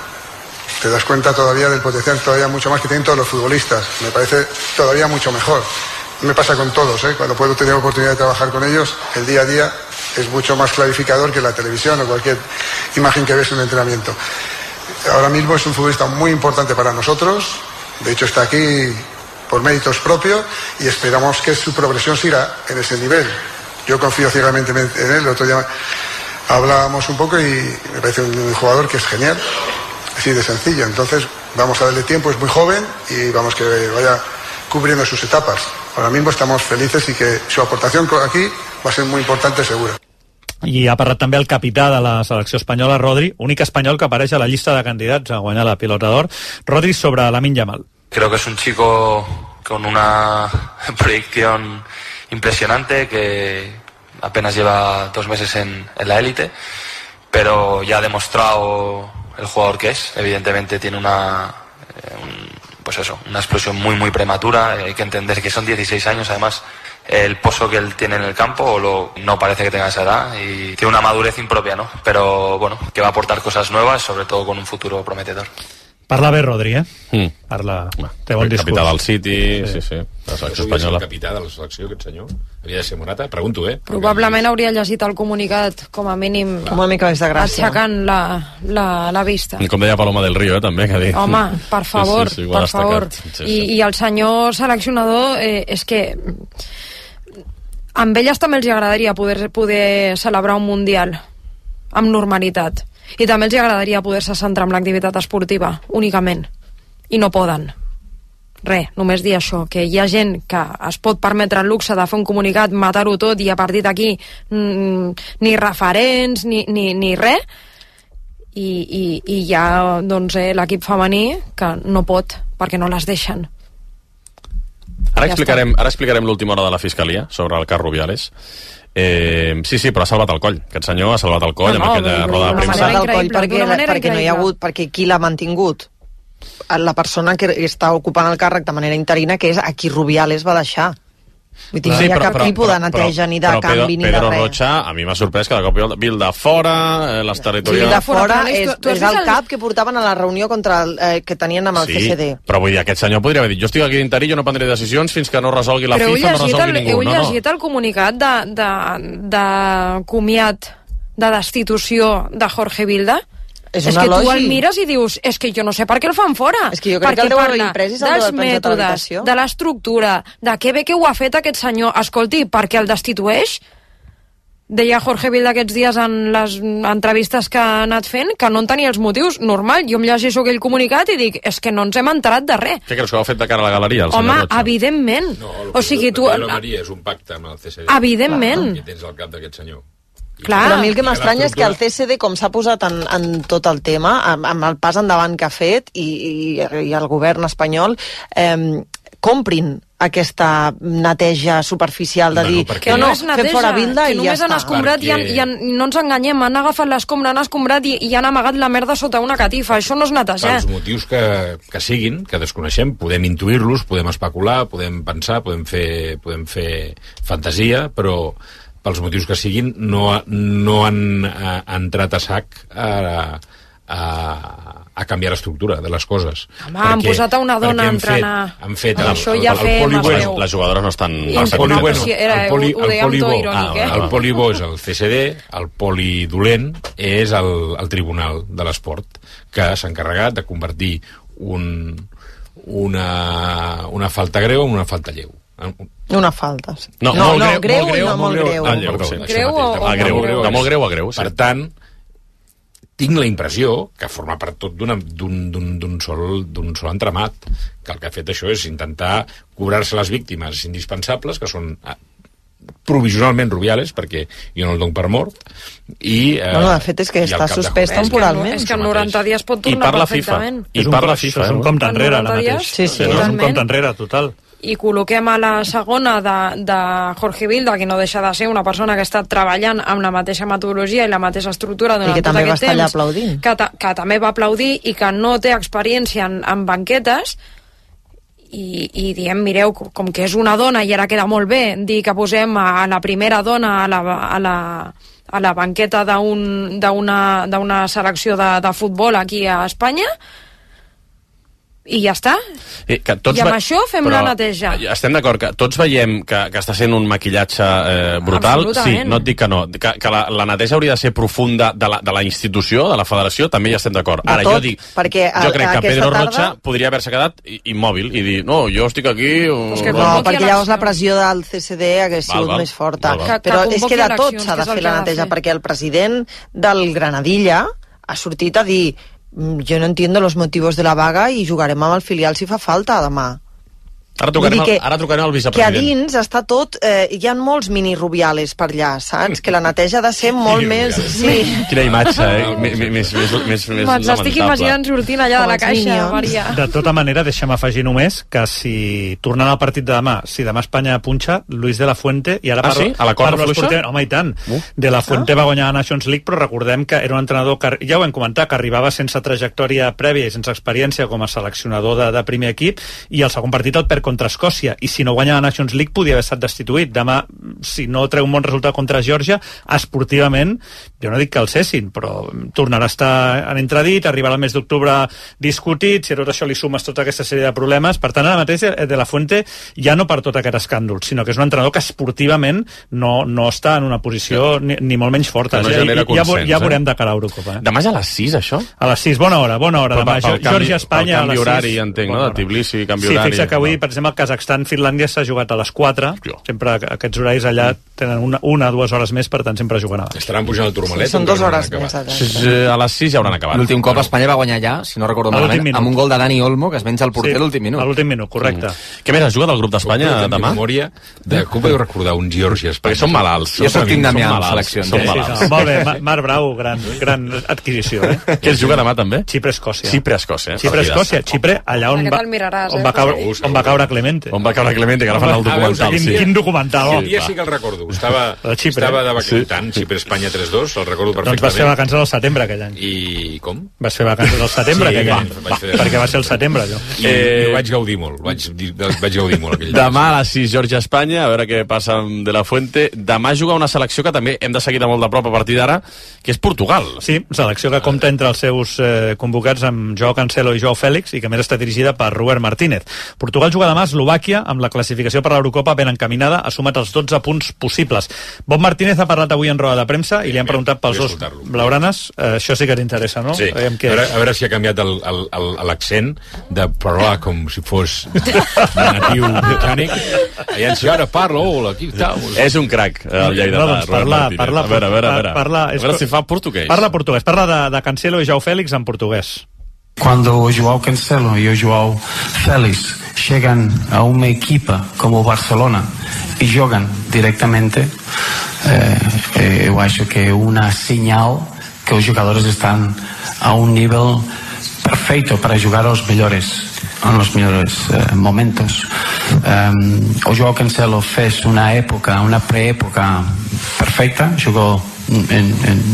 te das cuenta todavía del potencial, todavía mucho más que tienen todos los futbolistas. Me parece todavía mucho mejor. Me pasa con todos, cuando puedo tener oportunidad de trabajar con ellos, el día a día es mucho más clarificador que la televisión o cualquier imagen que ves en un entrenamiento. Ahora mismo es un futbolista muy importante para nosotros, de hecho está aquí por méritos propios y esperamos que su progresión siga en ese nivel. Yo confío ciegamente en él, el otro día hablábamos un poco y me parece un jugador que es genial, así de sencillo. Entonces vamos a darle tiempo, es muy joven y vamos que vaya cubriendo sus etapas. Ahora mismo estamos felices y que su aportación aquí va a ser muy importante seguro.
I ha parlat també el capità de la selecció espanyola, Rodri, únic espanyol que apareix a la llista de candidats a guanyar la Pilota d'Or. Rodri, sobre Lamine Yamal.
Creo que es un chico con una proyección impresionante, que apenas lleva 2 meses en la élite, pero ya ha demostrado el jugador que es. Evidentemente tiene una explosión muy prematura. Hay que entender que son 16 años, además el pozo que él tiene en el campo no parece que tenga esa edad y tiene una madurez impropia, ¿no? Pero bueno, que va a aportar cosas nuevas, sobre todo con un futuro prometedor.
Parla bé, Rodri, Parla... Té bon discurs.
Capità del City, sí. La selecció espanyola.
El capità de la selecció, aquest senyor? Havia de ser Morata? Pregunto,
Probablement hauria llegit el comunicat, com a mínim...
Una mica més de gràcia.
Aixecant la vista.
I com deia Paloma del Río, també, que ha dit.
Home, per favor,
sí,
per favor. I el senyor seleccionador, és que... Amb elles també els agradaria poder celebrar un Mundial amb normalitat. I també els agradaria poder-se centrar en l'activitat esportiva, únicament. I no poden. Només dir això, que hi ha gent que es pot permetre el luxe de fer un comunicat, matar-ho tot i a partir d'aquí ni referents, ni res. I hi ha l'equip femení que no pot, perquè no les deixen.
Ara explicarem l'última hora de la Fiscalia sobre el cas Rubiales. Sí, però ha salvat el coll. Aquest senyor ha salvat el coll amb aquella roda de premsa.
Ha salvat el coll perquè no hi ha hagut, perquè qui l'ha mantingut? La persona que està ocupant el càrrec de manera interina, que és a qui Rubiales va deixar. Vull dir, no hi ha cap tipus de neteja ni de canvi ni de res.
Pedro Rocha, a mi m'ha sorprès que de cop Bilda fora, les territorials...
Bilda fora és el cap que portaven a la reunió que tenien amb el CSD.
Però vull dir, aquest senyor podria haver dit, jo estic aquí d'interí, jo no prendré decisions fins que no resolgui la FIFA, no resolgui ningú.
Heu llegit el comunicat de comiat, de destitució de Jorge Bilda? És que tu el mires i dius, és que jo no sé per què el fan fora.
És que jo crec que el deu haver imprès és el
dels mètodes, de l'estructura, de què bé que ho ha fet aquest senyor. Escolti, per què el destitueix? deia Jorge Vilda aquests dies en les entrevistes que ha anat fent que no en tenia els motius. Normal, jo em llegeixo aquell comunicat i dic, és que no ens hem enterat de res.
Què creus que ho ha fet de cara a la galeria, el
Home,
senyor Rocha?
evidentment.
No,
o sigui, tu...
La Maria és un pacte amb el CSD.
Evidentment.
I tens al cap d'aquest senyor.
Clar. Però a mi el que m'estranya és que el CSD, com s'ha posat en tot el tema, amb el pas endavant que ha fet i el govern espanyol, comprin aquesta neteja superficial de dir
que no és neteja,
fem fora Vilda
que
i ja
només han
està.
escombrat i no ens enganyem, han agafat l'escombra, han escombrat i han amagat la merda sota una catifa. Això no és netejar.
Els motius que siguin, que desconeixem, podem intuir-los, podem especular, podem pensar, podem fer fantasia, però pels motius que siguin no han entrat a sac a canviar l'estructura de les coses.
Home, han posat a una dona a entrenar.
Han fet
això ja fem el meu.
Les jugadores no estan...
El polibó és el CSD, el polidolent és el Tribunal de l'Esport, que s'ha encarregat de convertir una falta greu en una falta lleu.
Una falta.
No, molt greu.
Greu o
molt greu a greu.
Per tant, tinc la impressió que forma part tot d'un sol entramat, que el que ha fet això és intentar cobrar-se les víctimes indispensables, que són provisionalment Rubiales, perquè jo no el dono per mort, i...
de fet és que està suspès temporalment.
És que en 90 dies pot tornar perfectament.
I parla FIFA. És un compte enrere ara mateix.
Sí,
és un compte enrere total.
I col·loquem a la segona de Jorge Vilda, que no deixa de ser una persona que ha estat treballant amb la mateixa metodologia i la mateixa estructura durant tot aquest temps, que també va aplaudir i que no té experiència en banquetes, i diem, mireu, com que és una dona i ara queda molt bé dir que posem a la primera dona a la banqueta d'una selecció de futbol aquí a Espanya, i ja està. I amb això fem la neteja.
Estem d'acord que tots veiem que està sent un maquillatge brutal. Sí, no et dic que no. Que la neteja hauria de ser profunda de la institució, de la federació, també hi estem d'acord. Ara, jo dic, jo crec que Pedro Rocha podria haver-se quedat immòbil i dir, no, jo estic aquí...
No, perquè llavors la pressió del CSD hagués sigut més forta. Però és que de tot s'ha de fer la neteja, perquè el president del Granadilla ha sortit a dir yo no entiendo los motivos de la vaga y jugarem amb el filial si fa falta demà.
Ara trucarem al vicepresident.
Que a dins està tot... hi ha molts mini Rubiales per allà, saps? Que la neteja ha de ser molt més... Sí.
Quina imatge, més
Me'ls estic imaginant sortint allà de la caixa, Maria.
De tota manera, deixa'm afegir només que si, tornant al partit de demà, si demà Espanya punxa, Luis de la Fuente... I ara
sí? A la corda fluixa?
Home, i tant. De la Fuente va guanyar a Nations League, però recordem que era un entrenador que, ja ho hem comentat, que arribava sense trajectòria prèvia i sense experiència com a seleccionador de primer equip, i el segon partit el perd contra Escòcia, i si no guanya la Nations League podia haver estat destituït. Demà, si no treu un bon resultat contra Geòrgia, esportivament, jo no dic que el cessin, però tornarà a estar en entredit, arribarà al mes d'octubre discutit, si a tot això li sumes tota aquesta sèrie de problemes. Per tant, ara mateix de la Fuente ja no per tot aquest escàndol, sinó que és un entrenador que esportivament no està en una posició ni molt menys forta. Ja veurem de cara a Eurocopa.
Demà és a les 6, això?
A les 6, bona hora. Demà, Geòrgia-Espanya a les 6.
Canvi horari, entenc, no? De Tbilisi, canvi horari.
Sí, fixa que avui, per exemple, el Kazakhstan-Finlàndia s'ha jugat a les 4. Sempre aquests horaris allà tenen una o 2 hores més, per tant sempre juguen abans.
Estaran pujant el Turmalet?
Són 2 hores més.
A les 6 ja hauran acabat.
L'últim cop Espanya va guanyar ja, si no recordo malament, amb un gol de Dani Olmo, que es menja el porter a l'últim minut.
A l'últim minut, correcte.
Què més has jugat al grup d'Espanya demà?
Com podeu recordar un Geòrgia-Espanya?
Perquè són malalts.
Jo soc Tim Damià en seleccions.
Molt bé, Marc Brau, gran adquisició.
Què es juga demà també?
Xipre-Escòcia.
Xipre-Escòcia.
Xipre, allà on va caure Clemente.
On va caure Clemente, que ara fan el documental.
Quin documental.
El dia sí que el recordo. Estava de vacances. Xipre-Espanya 3-2, el recordo perfectament.
Doncs vas fer vacances al setembre aquell any.
I com?
Vas fer vacances al setembre aquell any. Perquè va ser el setembre, allò.
I vaig gaudir molt. Vaig gaudir molt aquell
demà a les 6, Geòrgia-Espanya, a veure què passa amb De la Fuente. Demà juga una selecció que també hem de seguir de molt de prop a partir d'ara, que és Portugal.
Sí, selecció que compta entre els seus convocats amb Joao Cancelo i Joao Fèlix, i que més està dirigida per Robert Martínez. Portugal juga demà demà Eslovàquia, amb la classificació per l'Eurocopa ben encaminada, ha sumat els 12 punts possibles. Bob Martínez ha parlat avui en roda de premsa i li han preguntat pels dos blaugranes. Això sí que t'interessa, no?
Sí. A veure si ha canviat l'accent de parlar com si fos natiu britànic. I ara parla, hola, aquí està.
És un crac, el lleidatà.
A
veure si fa portuguès.
Parla portuguès, parla de Cancelo i João Félix en portuguès.
Cuando o João Cancelo y o João Félix llegan a una equipa como Barcelona y juegan directamente, yo acho que es una señal que los jugadores están a un nivel perfecto para jugar a los mejores momentos. O João Cancelo fez una pré-época perfecta, jugó en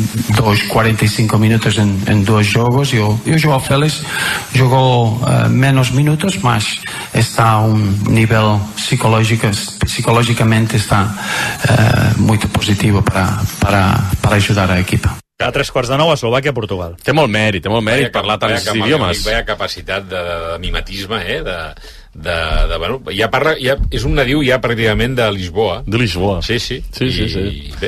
45 minutos en dos jogos y o João Félix jugó menos minutos, mas está a un nivel psicológicamente está muy positivo para ayudar a la equipa.
A 3:15 a Eslovàquia-Portugal.
Té molt mèrit parlar tants idiomes.
Vaya capacitat de mimetisme, bueno, és un nadiu ja pràcticament de Lisboa.
De Lisboa.
Sí. I bé...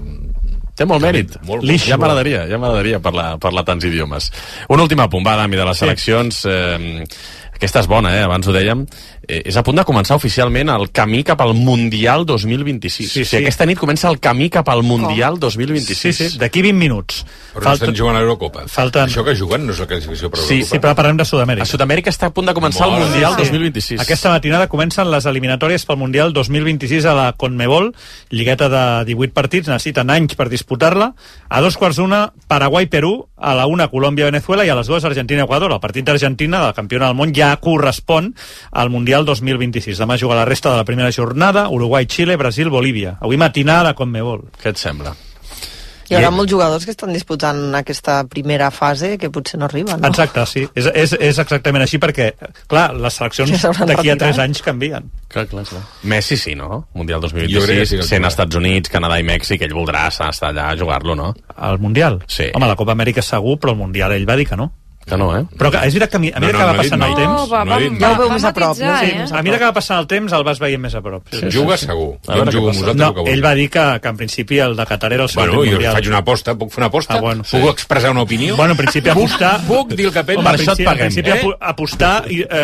Té molt mèrit. Ja m'agradaria parlar tants idiomes. Un últim apunt, va, Dami, de les seleccions. Aquesta és bona, abans ho dèiem. És a punt de començar oficialment el camí cap al Mundial 2026.
Sí.
O sigui, aquesta nit comença el camí cap al Mundial 2026.
Sí, d'aquí 20 minuts.
Però no estan jugant a l'Eurocopa. Això que juguen no és la classificació per l'Eurocopa.
Sí, però parlem de Sud-amèrica.
A Sud-amèrica està a punt de començar el Mundial 2026.
Aquesta matinada comencen les eliminatòries pel Mundial 2026 a la Conmebol, lligueta de 18 partits, necessiten anys per disputar-la. A 2:15, Paraguai-Perú, a la 1, Colòmbia-Venezuela, i a les 2, Argentina-Equador. El partit d'Argentina, de la campiona del món, ja correspon al Mundial 2026. Demà juga la resta de la primera jornada, Uruguai, Xile, Brasil, Bolívia. Avui matinada a Conmebol.
Què et sembla?
Hi haurà molts jugadors que estan disputant aquesta primera fase que potser no arriben, no?
Exacte, sí. És exactament així perquè, clar, les seleccions d'aquí a 3 anys canvien.
Clar. Messi sí, no? Mundial 2026, sent Estats Units, Canadà i Mèxic, ell voldrà estar allà a jugar-lo, no?
El Mundial?
Sí.
Home, la Copa Amèrica segur, però el Mundial ell va dir que no.
Que no,
Però és veritat que a mesura que va passant el temps...
Ja ho veu més a prop.
A mesura que va passant el temps el vas veient més a prop.
Juga segur.
Ell va dir que en principi el de Qatar era el seu
Mundial. Jo faig una aposta, puc fer una aposta? Puc expressar una opinió?
Bueno, en principi apostar...
Puc dir el que penso?
Per això et paguem. En principi apostar,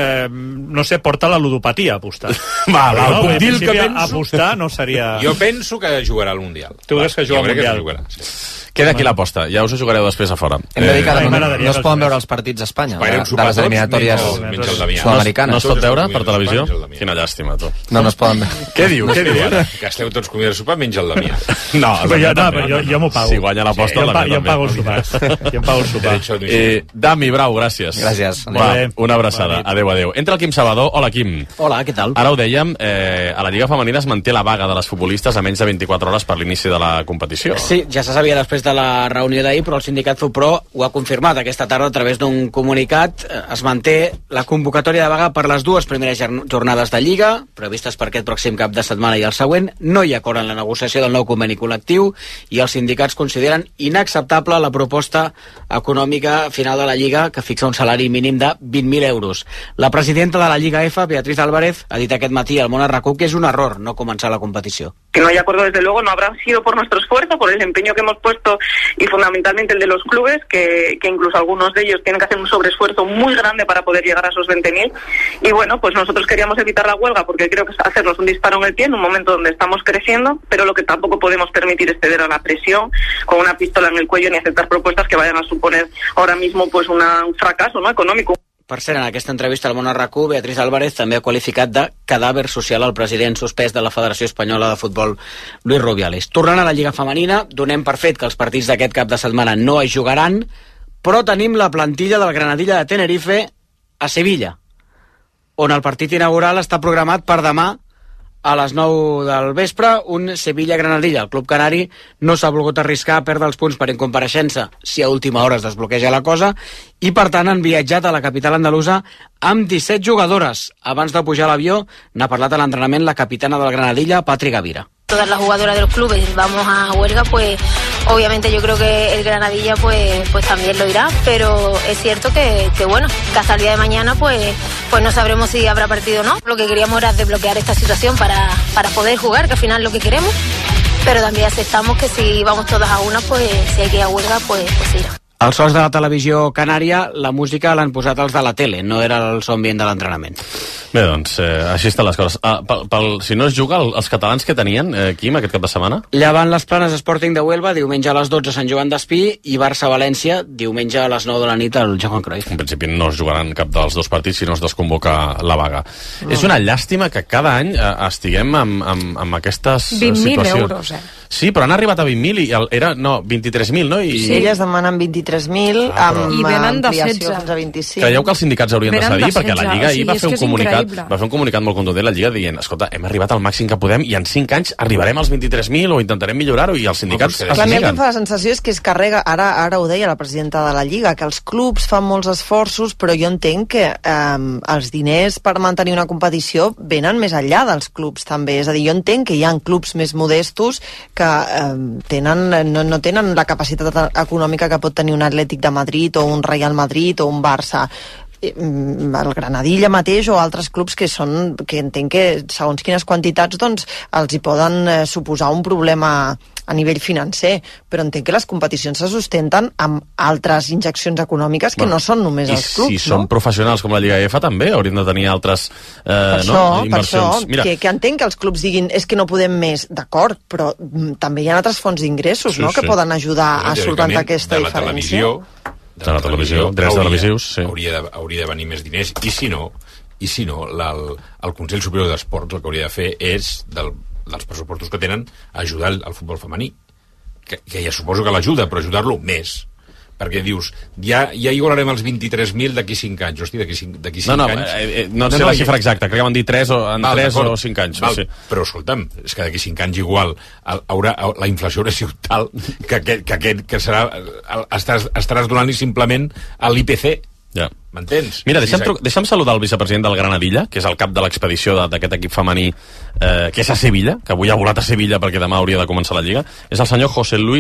no sé, porta la ludopatia a apostar.
Puc dir el que penso?
Apostar no seria...
Jo penso que jugarà al Mundial.
Tu creus que juga al Mundial?
Queda aquí l'aposta, ja us ho jugareu després a fora.
Hem de dir que no es poden veure els partits a Espanya, de les eliminatòries sud-americanes.
No es pot veure per televisió? Quina llàstima, tu.
No es poden veure.
Què diu ara?
Que esteu tots comida de sopar, menja el Damià.
No, jo m'ho pago.
Si guanya l'aposta,
jo em pago el sopar. Jo em pago el sopar.
Dami, Brau, gràcies.
Gràcies.
Una abraçada. Adéu. Entra el Quim Salvador. Hola, Quim.
Hola, què tal?
Ara ho dèiem, a la Lliga Femenina es manté la vaga de les futbolistes a menys de 24 hores per l'inici de la competició.
Sí, ja se sabia després de la reunió d'ahir, però el sindicat FUPRO ho ha confirmat aquesta tarda a través d'un comunicat. Es manté la convocatòria de vaga per les 2 primeres jornades de Lliga, previstes per aquest pròxim cap de setmana i el següent. No hi ha acord en la negociació del nou conveni col·lectiu i els sindicats consideren inacceptable la proposta econòmica final de la Lliga, que fixa un salari mínim de 20.000 euros. La presidenta de la Lliga F, Beatriz Álvarez, ha dit aquest matí al Món RAC1 que és un error no començar la competició.
Que no haya acuerdo, desde luego, no habrá sido por nuestro esfuerzo, por el empeño que hemos puesto y fundamentalmente el de los clubes, que incluso algunos de ellos tienen que hacer un sobreesfuerzo muy grande para poder llegar a esos 20.000. Y bueno, pues nosotros queríamos evitar la huelga porque creo que es hacernos un disparo en el pie en un momento donde estamos creciendo, pero lo que tampoco podemos permitir es ceder a la presión con una pistola en el cuello ni aceptar propuestas que vayan a suponer ahora mismo pues un fracaso, ¿no?, económico.
Per cert, en aquesta entrevista al Món RAC1, Beatriz Álvarez també ha qualificat de cadàver social el president suspès de la Federació Espanyola de Futbol, Luis Rubiales. Tornant a la Lliga Femenina, donem per fet que els partits d'aquest cap de setmana no es jugaran, però tenim la plantilla del Granadilla de Tenerife a Sevilla, on el partit inaugural està programat per demà a les 9 del vespre, un Sevilla-Granadilla. El club canari no s'ha volgut arriscar a perdre els punts per incompareixença si a última hora es desbloqueja la cosa, i per tant han viatjat a la capital andalusa amb 17 jugadores. Abans de pujar a l'avió n'ha parlat a l'entrenament la capitana del Granadilla, Patri Gavira.
todas las jugadoras de los clubes vamos a huelga, pues obviamente yo creo que el Granadilla pues también lo irá, pero es cierto que bueno, que hasta el día de mañana pues no sabremos si habrá partido o no. Lo que queríamos era desbloquear esta situación para poder jugar, que al final es lo que queremos, pero también aceptamos que si vamos todas a una, pues si hay que ir a huelga, pues irà.
Els sons de la televisió canària, la música l'han posat els de la tele, no era el so ambient de l'entrenament.
Bé, doncs, així estan les coses. Si no es juga, els catalans que tenien, Quim, aquest cap de setmana?
Llevant les Planes Sporting de Huelva, diumenge a les 12 a Sant Joan d'Espí, i Barça-València, diumenge a les 9 de la nit al Johan Cruyff.
En principi no es jugaran cap dels dos partits si no es desconvoca la vaga. És una llàstima que cada any estiguem amb aquestes situacions.
20.000 euros,
Sí, però han arribat a 20.000 i era, no, 23.000, no?
Sí, elles demanen 23.000 amb ampliació fins a 25.
Creieu que els sindicats haurien de cedir? Perquè la Lliga ahir va fer un comunicat molt contundent, la Lliga, dient, escolta, hem arribat al màxim que podem i en 5 anys arribarem als 23.000 o intentarem millorar-ho, i els sindicats es
neguen. A mi el que em fa la sensació és que es carrega, ara ho deia la presidenta de la Lliga, que els clubs fan molts esforços, però jo entenc que els diners per mantenir una competició venen més enllà dels clubs també. És a dir, jo entenc que hi ha clubs més modestos que no tenen la capacitat econòmica que pot tenir un Atlètic de Madrid o un Real Madrid o un Barça. El Granadilla mateix o altres clubs que entenc que segons quines quantitats doncs els hi poden suposar un problema a nivell financer, però entenc que les competicions se sustenten amb altres injeccions econòmiques que no són només els clubs.
I si són professionals com la Lliga EFA també haurien de tenir altres
inversions. Per això,
mira,
que entenc que els clubs diguin és que no podem més, d'acord, però també hi ha altres fonts d'ingressos que poden ajudar a solventar aquesta diferència.
De la televisió, drets televisius, sí.
Hauria de venir més diners, i si no, el Consell Superior d'Esports el que hauria de fer és, dels pressupostos que tenen, ajudar al futbol femení, que ja suposo que l'ajuda, però ajudar-lo més, perquè dius, ja igualarem els 23.000 d'aquí 5 anys. Hosti, d'aquí 5 anys...
No sé la xifra exacta, crec que van dir 3 o 5 anys.
Sí. Però escolta'm, és que d'aquí 5 anys igual la inflació haurà sigut tal que serà, estaràs donant-li simplement a l'IPC.
Ja.
M'entens?
Mira, deixa'm saludar el vicepresident del Granadilla, que és el cap de l'expedició d'aquest equip femení, que és a Sevilla, que avui ha volat a Sevilla perquè demà hauria de començar la Lliga. És el senyor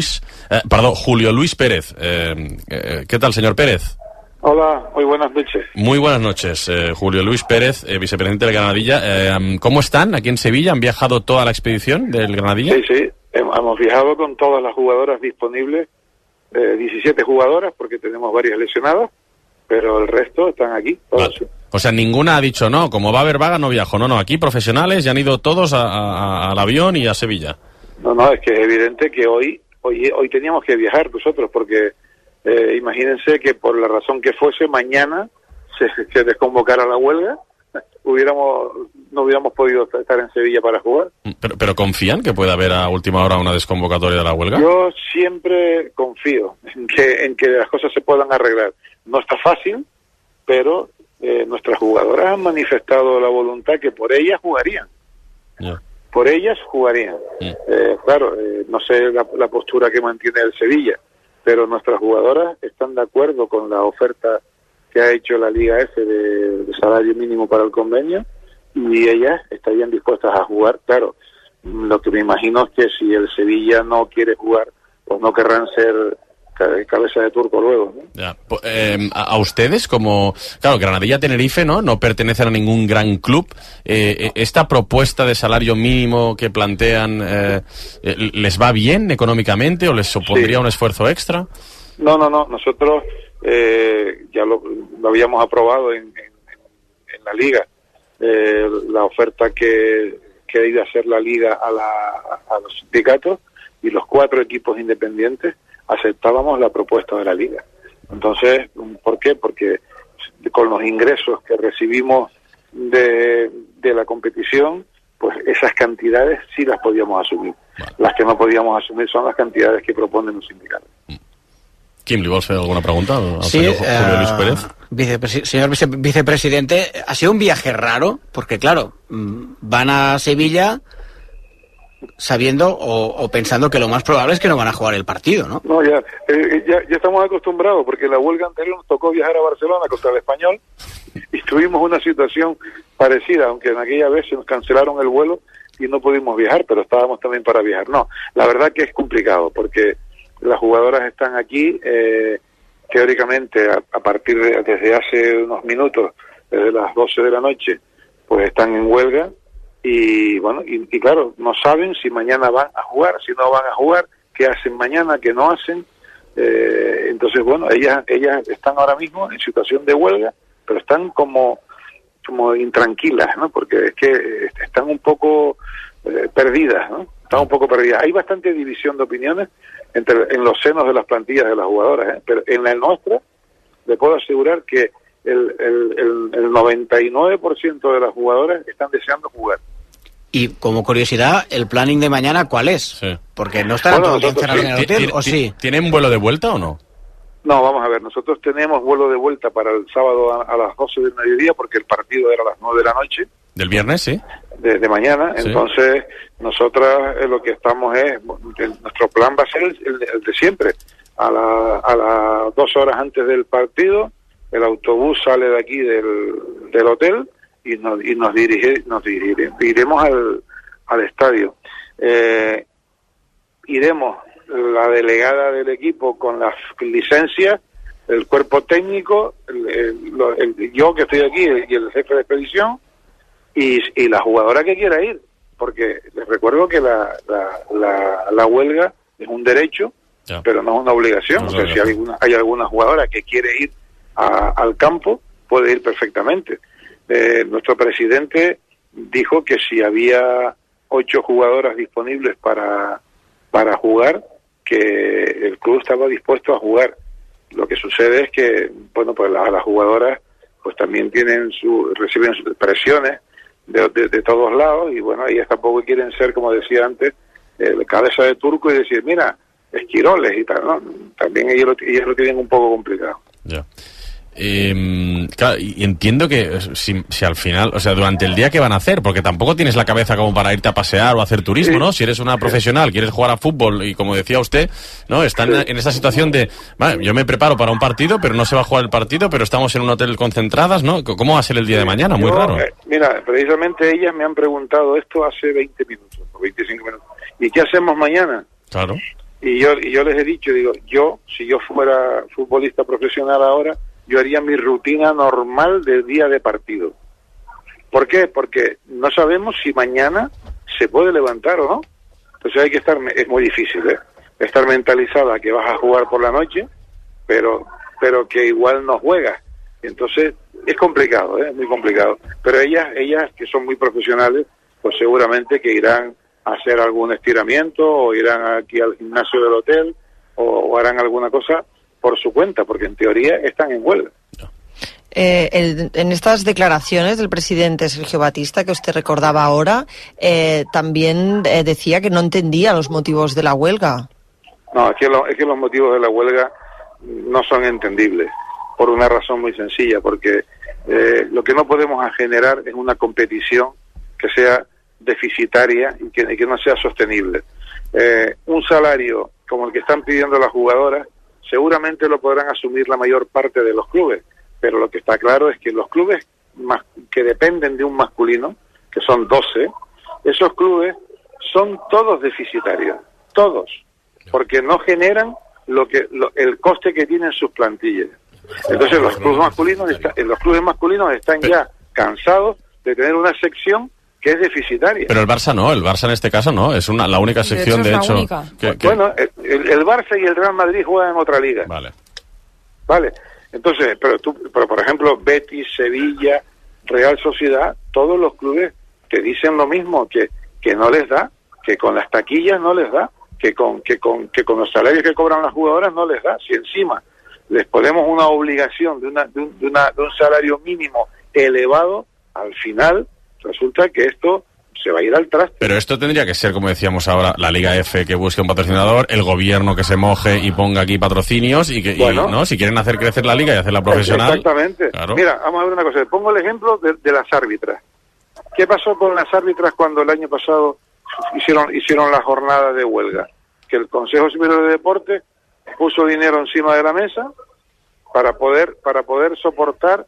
Julio Luis Pérez. ¿Qué tal, señor Pérez?
Hola, muy buenas noches.
Muy buenas noches, Julio Luis Pérez, vicepresidente del Granadilla. ¿Cómo están aquí en Sevilla? ¿Han viajado toda la expedición del Granadilla?
Sí, hemos viajado con todas las jugadoras disponibles, 17 jugadoras, porque tenemos varias lesionadas, pero el resto están aquí, todos.
Vale. O sea, ninguna ha dicho, no, como va a haber vaga no viajo. No, aquí profesionales ya han ido todos al avión y a Sevilla.
No, es que es evidente que hoy teníamos que viajar nosotros, porque imagínense que por la razón que fuese, mañana se desconvocara la huelga, no hubiéramos podido estar en Sevilla para jugar.
¿Pero confían que pueda haber a última hora una desconvocatoria de la huelga?
Yo siempre confío en que las cosas se puedan arreglar. No está fácil, pero nuestras jugadoras han manifestado la voluntad que por ellas jugarían.
Yeah.
Por ellas jugarían. Claro, no sé la postura que mantiene el Sevilla, pero nuestras jugadoras están de acuerdo con la oferta que ha hecho la Liga F de salario mínimo para el convenio, y ellas estarían dispuestas a jugar. Claro, lo que me imagino es que si el Sevilla no quiere jugar, pues no querrán ser cabeza de turco luego, ¿no?
Ya. A ustedes, como... Claro, Granadilla Tenerife, ¿no pertenecen a ningún gran club. ¿Esta propuesta de salario mínimo que plantean les va bien económicamente o les supondría un esfuerzo extra?
No. Nosotros ya lo habíamos aprobado en la Liga. La oferta que ha ido a hacer la Liga a los sindicatos, y los 4 equipos independientes aceptábamos la propuesta de la Liga. Entonces, ¿por qué? Porque con los ingresos que recibimos de la competición, pues esas cantidades sí las podíamos asumir. Bueno. Las que no podíamos asumir son las cantidades que proponen los sindicatos.
Kim, ¿le vas a hacer alguna pregunta al
señor
Julio Luis Pérez?
Señor vicepresidente, ha sido un viaje raro, porque claro, van a Sevilla sabiendo o pensando que lo más probable es que no van a jugar el partido, ¿no?
No, ya estamos acostumbrados, porque en la huelga anterior nos tocó viajar a Barcelona contra el Español y tuvimos una situación parecida, aunque en aquella vez se nos cancelaron el vuelo y no pudimos viajar, pero estábamos también para viajar. No, la verdad que es complicado, porque las jugadoras están aquí, teóricamente, a partir de, desde hace unos minutos, desde las 12 de la noche, pues están en huelga, y bueno, y claro, no saben si mañana van a jugar, si no van a jugar, qué hacen mañana, qué no hacen. Entonces, bueno, ellas están ahora mismo en situación de huelga, pero están como intranquilas, ¿no? Porque es que están un poco perdidas, ¿no? Están un poco perdidas. Hay bastante división de opiniones en los senos de las plantillas de las jugadoras, ¿eh? Pero en la nuestra, le puedo asegurar que el 99% de las jugadoras están deseando jugar.
Y como curiosidad, ¿el planning de mañana cuál es? Sí. Porque no están todos encerrados en el hotel, ¿o sí?
¿Tienen vuelo de vuelta o no?
No, vamos a ver, nosotros tenemos vuelo de vuelta para el sábado a las 12 del mediodía, porque el partido era a las 9 de la noche.
¿Del viernes, sí?
De mañana, sí. Entonces nosotras lo que estamos es, nuestro plan va a ser el de siempre. A las 2 horas antes del partido, el autobús sale de aquí del hotel y nos iremos al estadio. Iremos la delegada del equipo con las licencias, el cuerpo técnico, yo que estoy aquí y el jefe de expedición, y la jugadora que quiera ir, porque les recuerdo que la huelga es un derecho, ya, pero no es una obligación. No, o sea, si hay alguna jugadora que quiere ir al campo, puede ir perfectamente. Nuestro presidente dijo que si había 8 jugadoras disponibles para jugar, que el club estaba dispuesto a jugar. Lo que sucede es que, bueno, pues las jugadoras pues también reciben presiones de todos lados, y bueno, ellas tampoco quieren ser, como decía antes, cabeza de turco y decir, mira, esquiroles y tal, ¿no? También ellos lo tienen un poco complicado.
Ya. Claro, y entiendo que si al final, o sea, durante el día, ¿qué van a hacer? Porque tampoco tienes la cabeza como para irte a pasear o a hacer turismo, sí, ¿no? Si eres una profesional, quieres jugar a fútbol y, como decía usted, ¿no? Están en esa situación de, vale, yo me preparo para un partido, pero no se va a jugar el partido, pero estamos en un hotel concentradas, ¿no? ¿Cómo va a ser el día de mañana? Muy raro.
Mira, precisamente ellas me han preguntado esto hace 20 minutos, o 25 minutos. ¿Y qué hacemos mañana?
Claro.
Y yo les he dicho, digo, si yo fuera futbolista profesional ahora, yo haría mi rutina normal del día de partido. ¿Por qué? Porque no sabemos si mañana se puede levantar o no. Entonces hay que estar, es muy difícil, estar mentalizada que vas a jugar por la noche, pero que igual no juegas. Entonces es complicado, muy complicado. Pero ellas que son muy profesionales, pues seguramente que irán a hacer algún estiramiento, o irán aquí al gimnasio del hotel, o harán alguna cosa por su cuenta, porque en teoría están en huelga.
En estas declaraciones del presidente Sergio Batista, que usted recordaba ahora, también decía que no entendía los motivos de la huelga.
No, es que los motivos de la huelga no son entendibles, por una razón muy sencilla, porque lo que no podemos generar es una competición que sea deficitaria y que no sea sostenible. Un salario como el que están pidiendo las jugadoras seguramente lo podrán asumir la mayor parte de los clubes, pero lo que está claro es que los clubes que dependen de un masculino, que son 12, esos clubes son todos deficitarios, todos, porque no generan el coste que tienen sus plantillas. Entonces los clubes masculinos están ya cansados de tener una sección que es deficitaria.
Pero el Barça no, el Barça en este caso no, es la única sección, de hecho.
Bueno, el Barça y el Real Madrid juegan en otra liga. Vale. Entonces, pero por ejemplo, Betis, Sevilla, Real Sociedad, todos los clubes te dicen lo mismo, que no les da, que con las taquillas no les da, que con los salarios que cobran las jugadoras no les da. Si encima les ponemos una obligación de un salario mínimo elevado, al final resulta que esto se va a ir al traste.
Pero esto tendría que ser, como decíamos ahora, la Liga F que busque un patrocinador, el gobierno que se moje y ponga aquí patrocinios y ¿no? Si quieren hacer crecer la liga y hacerla profesional.
Exactamente. Claro. Mira, vamos a ver una cosa. Pongo el ejemplo de las árbitras. ¿Qué pasó con las árbitras cuando el año pasado hicieron la jornada de huelga? Que el Consejo Superior de Deportes puso dinero encima de la mesa para poder soportar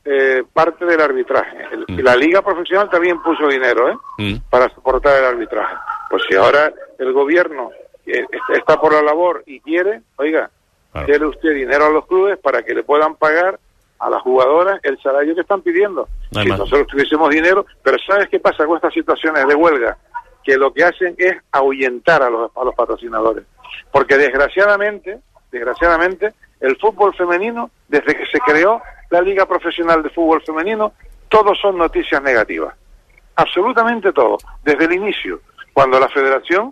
parte del arbitraje. La liga profesional también puso dinero para soportar el arbitraje. Pues si ahora el gobierno está por la labor y quiere, oiga, déle usted dinero a los clubes para que le puedan pagar a las jugadoras el salario que están pidiendo. Si nosotros tuviésemos dinero, pero ¿sabes qué pasa con estas situaciones de huelga? Que lo que hacen es ahuyentar a los patrocinadores. Porque desgraciadamente, el fútbol femenino, desde que se creó la Liga Profesional de Fútbol Femenino, todos son noticias negativas. Absolutamente todo. Desde el inicio, cuando la federación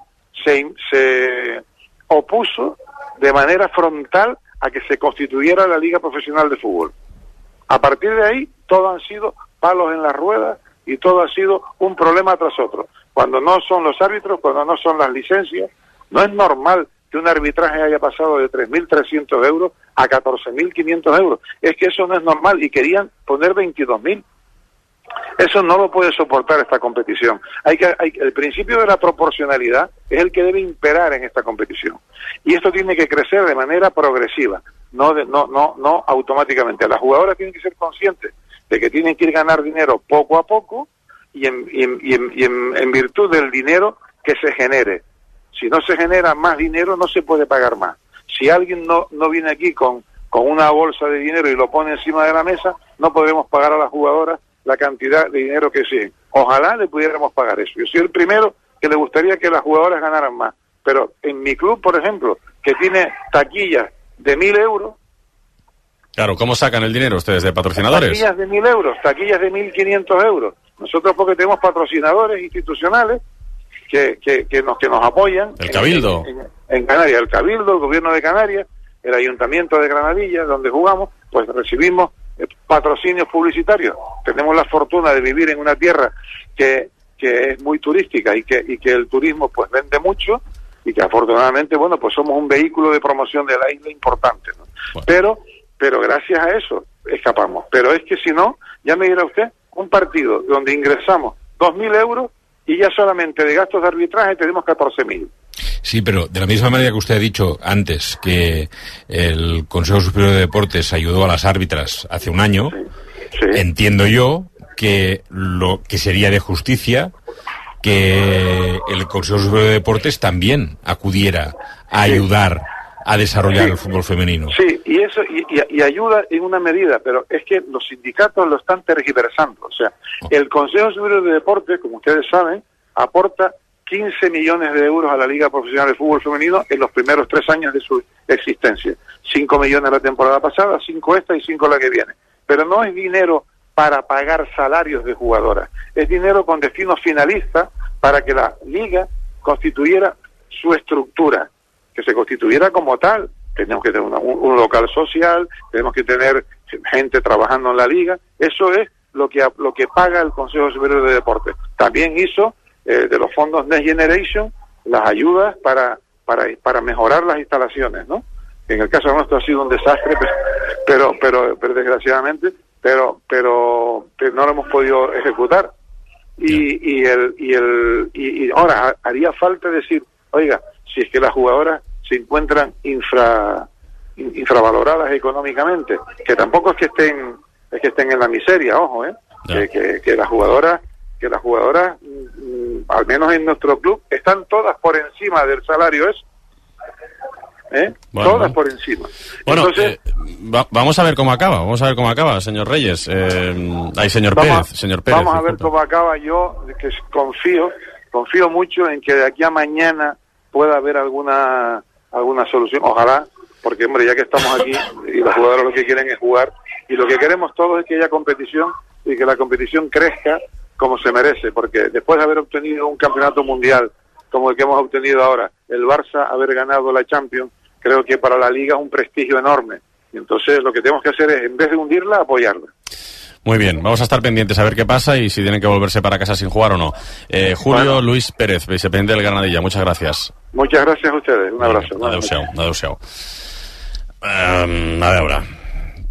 se opuso de manera frontal a que se constituyera la Liga Profesional de Fútbol. A partir de ahí, todo han sido palos en las ruedas y todo ha sido un problema tras otro. Cuando no son los árbitros, cuando no son las licencias, no es normal que un arbitraje haya pasado de 3.300 euros a 14.500 euros. Es que eso no es normal y querían poner 22.000. Eso no lo puede soportar esta competición. El principio de la proporcionalidad es el que debe imperar en esta competición. Y esto tiene que crecer de manera progresiva, no automáticamente. Las jugadoras tienen que ser conscientes de que tienen que ir a ganar dinero poco a poco y en virtud del dinero que se genere. Si no se genera más dinero, no se puede pagar más. Si alguien no viene aquí con una bolsa de dinero y lo pone encima de la mesa, no podemos pagar a las jugadoras la cantidad de dinero que exigen. Ojalá le pudiéramos pagar eso. Yo soy el primero que le gustaría que las jugadoras ganaran más. Pero en mi club, por ejemplo, que tiene taquillas de 1.000 euros...
Claro, ¿cómo sacan el dinero ustedes? ¿De patrocinadores?
Taquillas de 1.000 euros, taquillas de 1.500 euros. Nosotros porque tenemos patrocinadores institucionales que nos apoyan.
¿El Cabildo?
En Canarias, el Cabildo, el Gobierno de Canarias, el Ayuntamiento de Granadilla, donde jugamos, pues recibimos patrocinios publicitarios. Tenemos la fortuna de vivir en una tierra que es muy turística y que el turismo pues vende mucho y que afortunadamente, bueno, pues somos un vehículo de promoción de la isla importante, ¿no? Bueno. Pero gracias a eso escapamos. Pero es que si no, ya me dirá usted, un partido donde ingresamos 2.000 euros y ya solamente de gastos de arbitraje tenemos 14.000.
Sí, pero de la misma manera que usted ha dicho antes que el Consejo Superior de Deportes ayudó a las árbitras hace un año, sí. Entiendo yo que lo que sería de justicia que el Consejo Superior de Deportes también acudiera a ayudar a desarrollar el fútbol femenino.
Sí, y eso y ayuda en una medida, pero es que los sindicatos lo están tergiversando. O sea, el Consejo Superior de Deportes, como ustedes saben, aporta 15 millones de euros a la Liga Profesional de Fútbol Femenino en los primeros 3 años de su existencia. 5 millones la temporada pasada, 5 esta y 5 la que viene. Pero no es dinero para pagar salarios de jugadoras, es dinero con destino finalista para que la Liga constituyera su estructura, que se constituyera como tal. Tenemos que tener un local social, tenemos que tener gente trabajando en la Liga. Eso es lo que paga el Consejo Superior de Deportes. También hizo de los fondos Next Generation las ayudas para mejorar las instalaciones, ¿no? En el caso nuestro ha sido un desastre, pero desgraciadamente, pero no lo hemos podido ejecutar. Y ahora haría falta decir, oiga, si es que las jugadoras se encuentran infravaloradas económicamente, que tampoco es que estén en la miseria, ojo, que las jugadoras al menos en nuestro club están todas por encima del salario ese. Bueno, todas por encima.
Bueno,
entonces
vamos a ver cómo acaba, señor Reyes. Señor Pérez.
Vamos a ver cómo acaba. Yo que confío mucho en que de aquí a mañana pueda haber alguna solución. Ojalá, porque hombre, ya que estamos aquí y los jugadores lo que quieren es jugar y lo que queremos todos es que haya competición y que la competición crezca como se merece, porque después de haber obtenido un campeonato mundial como el que hemos obtenido ahora, el Barça haber ganado la Champions, creo que para la Liga es un prestigio enorme. Y entonces lo que tenemos que hacer es, en vez de hundirla, apoyarla.
Muy bien, vamos a estar pendientes a ver qué pasa y si tienen que volverse para casa sin jugar o no. Julio Luis Pérez, vicepresidente del Granadilla, muchas gracias.
Muchas gracias a ustedes, un abrazo.
Adéu-siau. A veure,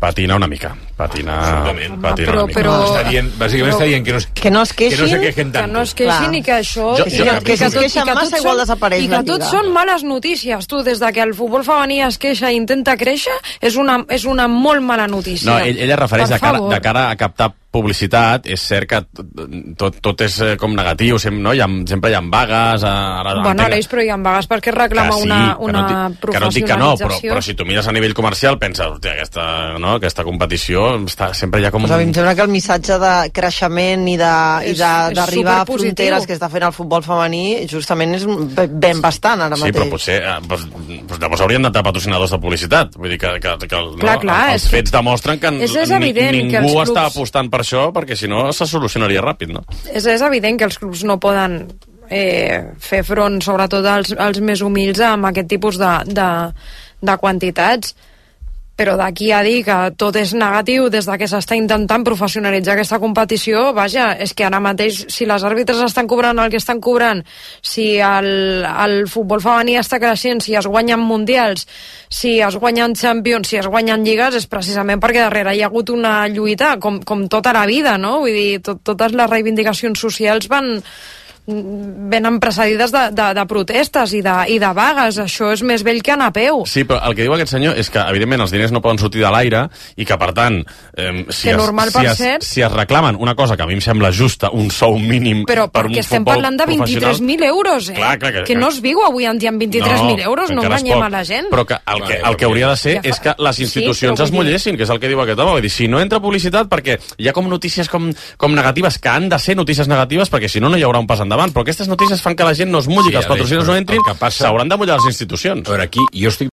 Patina una mica. Patina una mica.
Bàsicament està dient
que no es queixin,
que no es queixin i que això...
Que si es queixen massa igual desapareix la Lliga.
I que tot són males notícies. Tu, des que el futbol femení es queixa i intenta créixer, és una molt mala notícia.
No, ella refereix de cara a captar publicitat. És cert que tot és com negatiu, sempre hi ha vagues.
Bueno, Aleix, però hi ha vagues perquè reclama una professionalització.
Que no, però si tu mires a nivell comercial penses, hòstia, aquesta competició sempre hi ha com...
Pues a mi em sembla que el missatge de creixement i d'arribar a fronteres que està fent el futbol femení justament és ben bastant ara mateix.
Sí, però potser llavors haurien d'entrar patrocinadors de publicitat. Vull dir que els fets demostren que ningú està apostant per això, perquè si no se solucionaria ràpid, no?
És evident que els clubs no poden fer front, sobretot als més humils, amb aquest tipus de quantitats, però d'aquí a dir que tot és negatiu des que s'està intentant professionalitzar aquesta competició, vaja, és que ara mateix si les àrbitres estan cobrant el que estan cobrant, si el futbol femení està creixent, si es guanyen mundials, si es guanyen Champions, si es guanyen lligues, és precisament perquè darrere hi ha hagut una lluita com tota la vida, no? Vull dir, totes les reivindicacions socials venen precedides de protestes i de vagues. Això és més vell que anar a peu.
Sí, però el que diu aquest senyor és que evidentment els diners no poden sortir de l'aire i que per tant si es reclamen una cosa que a mi em sembla justa, un sou mínim
però
per un futbol
estem parlant de 23.000 euros,
clar,
que no es viu avui en dia amb 23.000 euros, no enganyem a la gent.
Però que el que hauria de ser és que les institucions es mullessin, que és el que diu aquest home. Vull dir, si no entra publicitat, perquè hi ha com notícies com negatives, que han de ser notícies negatives, perquè si no hi haurà un pas endavant, però aquestes notícies fan que la gent no es mulli, que els patrocinadors no entrin, s'hauran de mullar les institucions.
A veure, aquí jo estic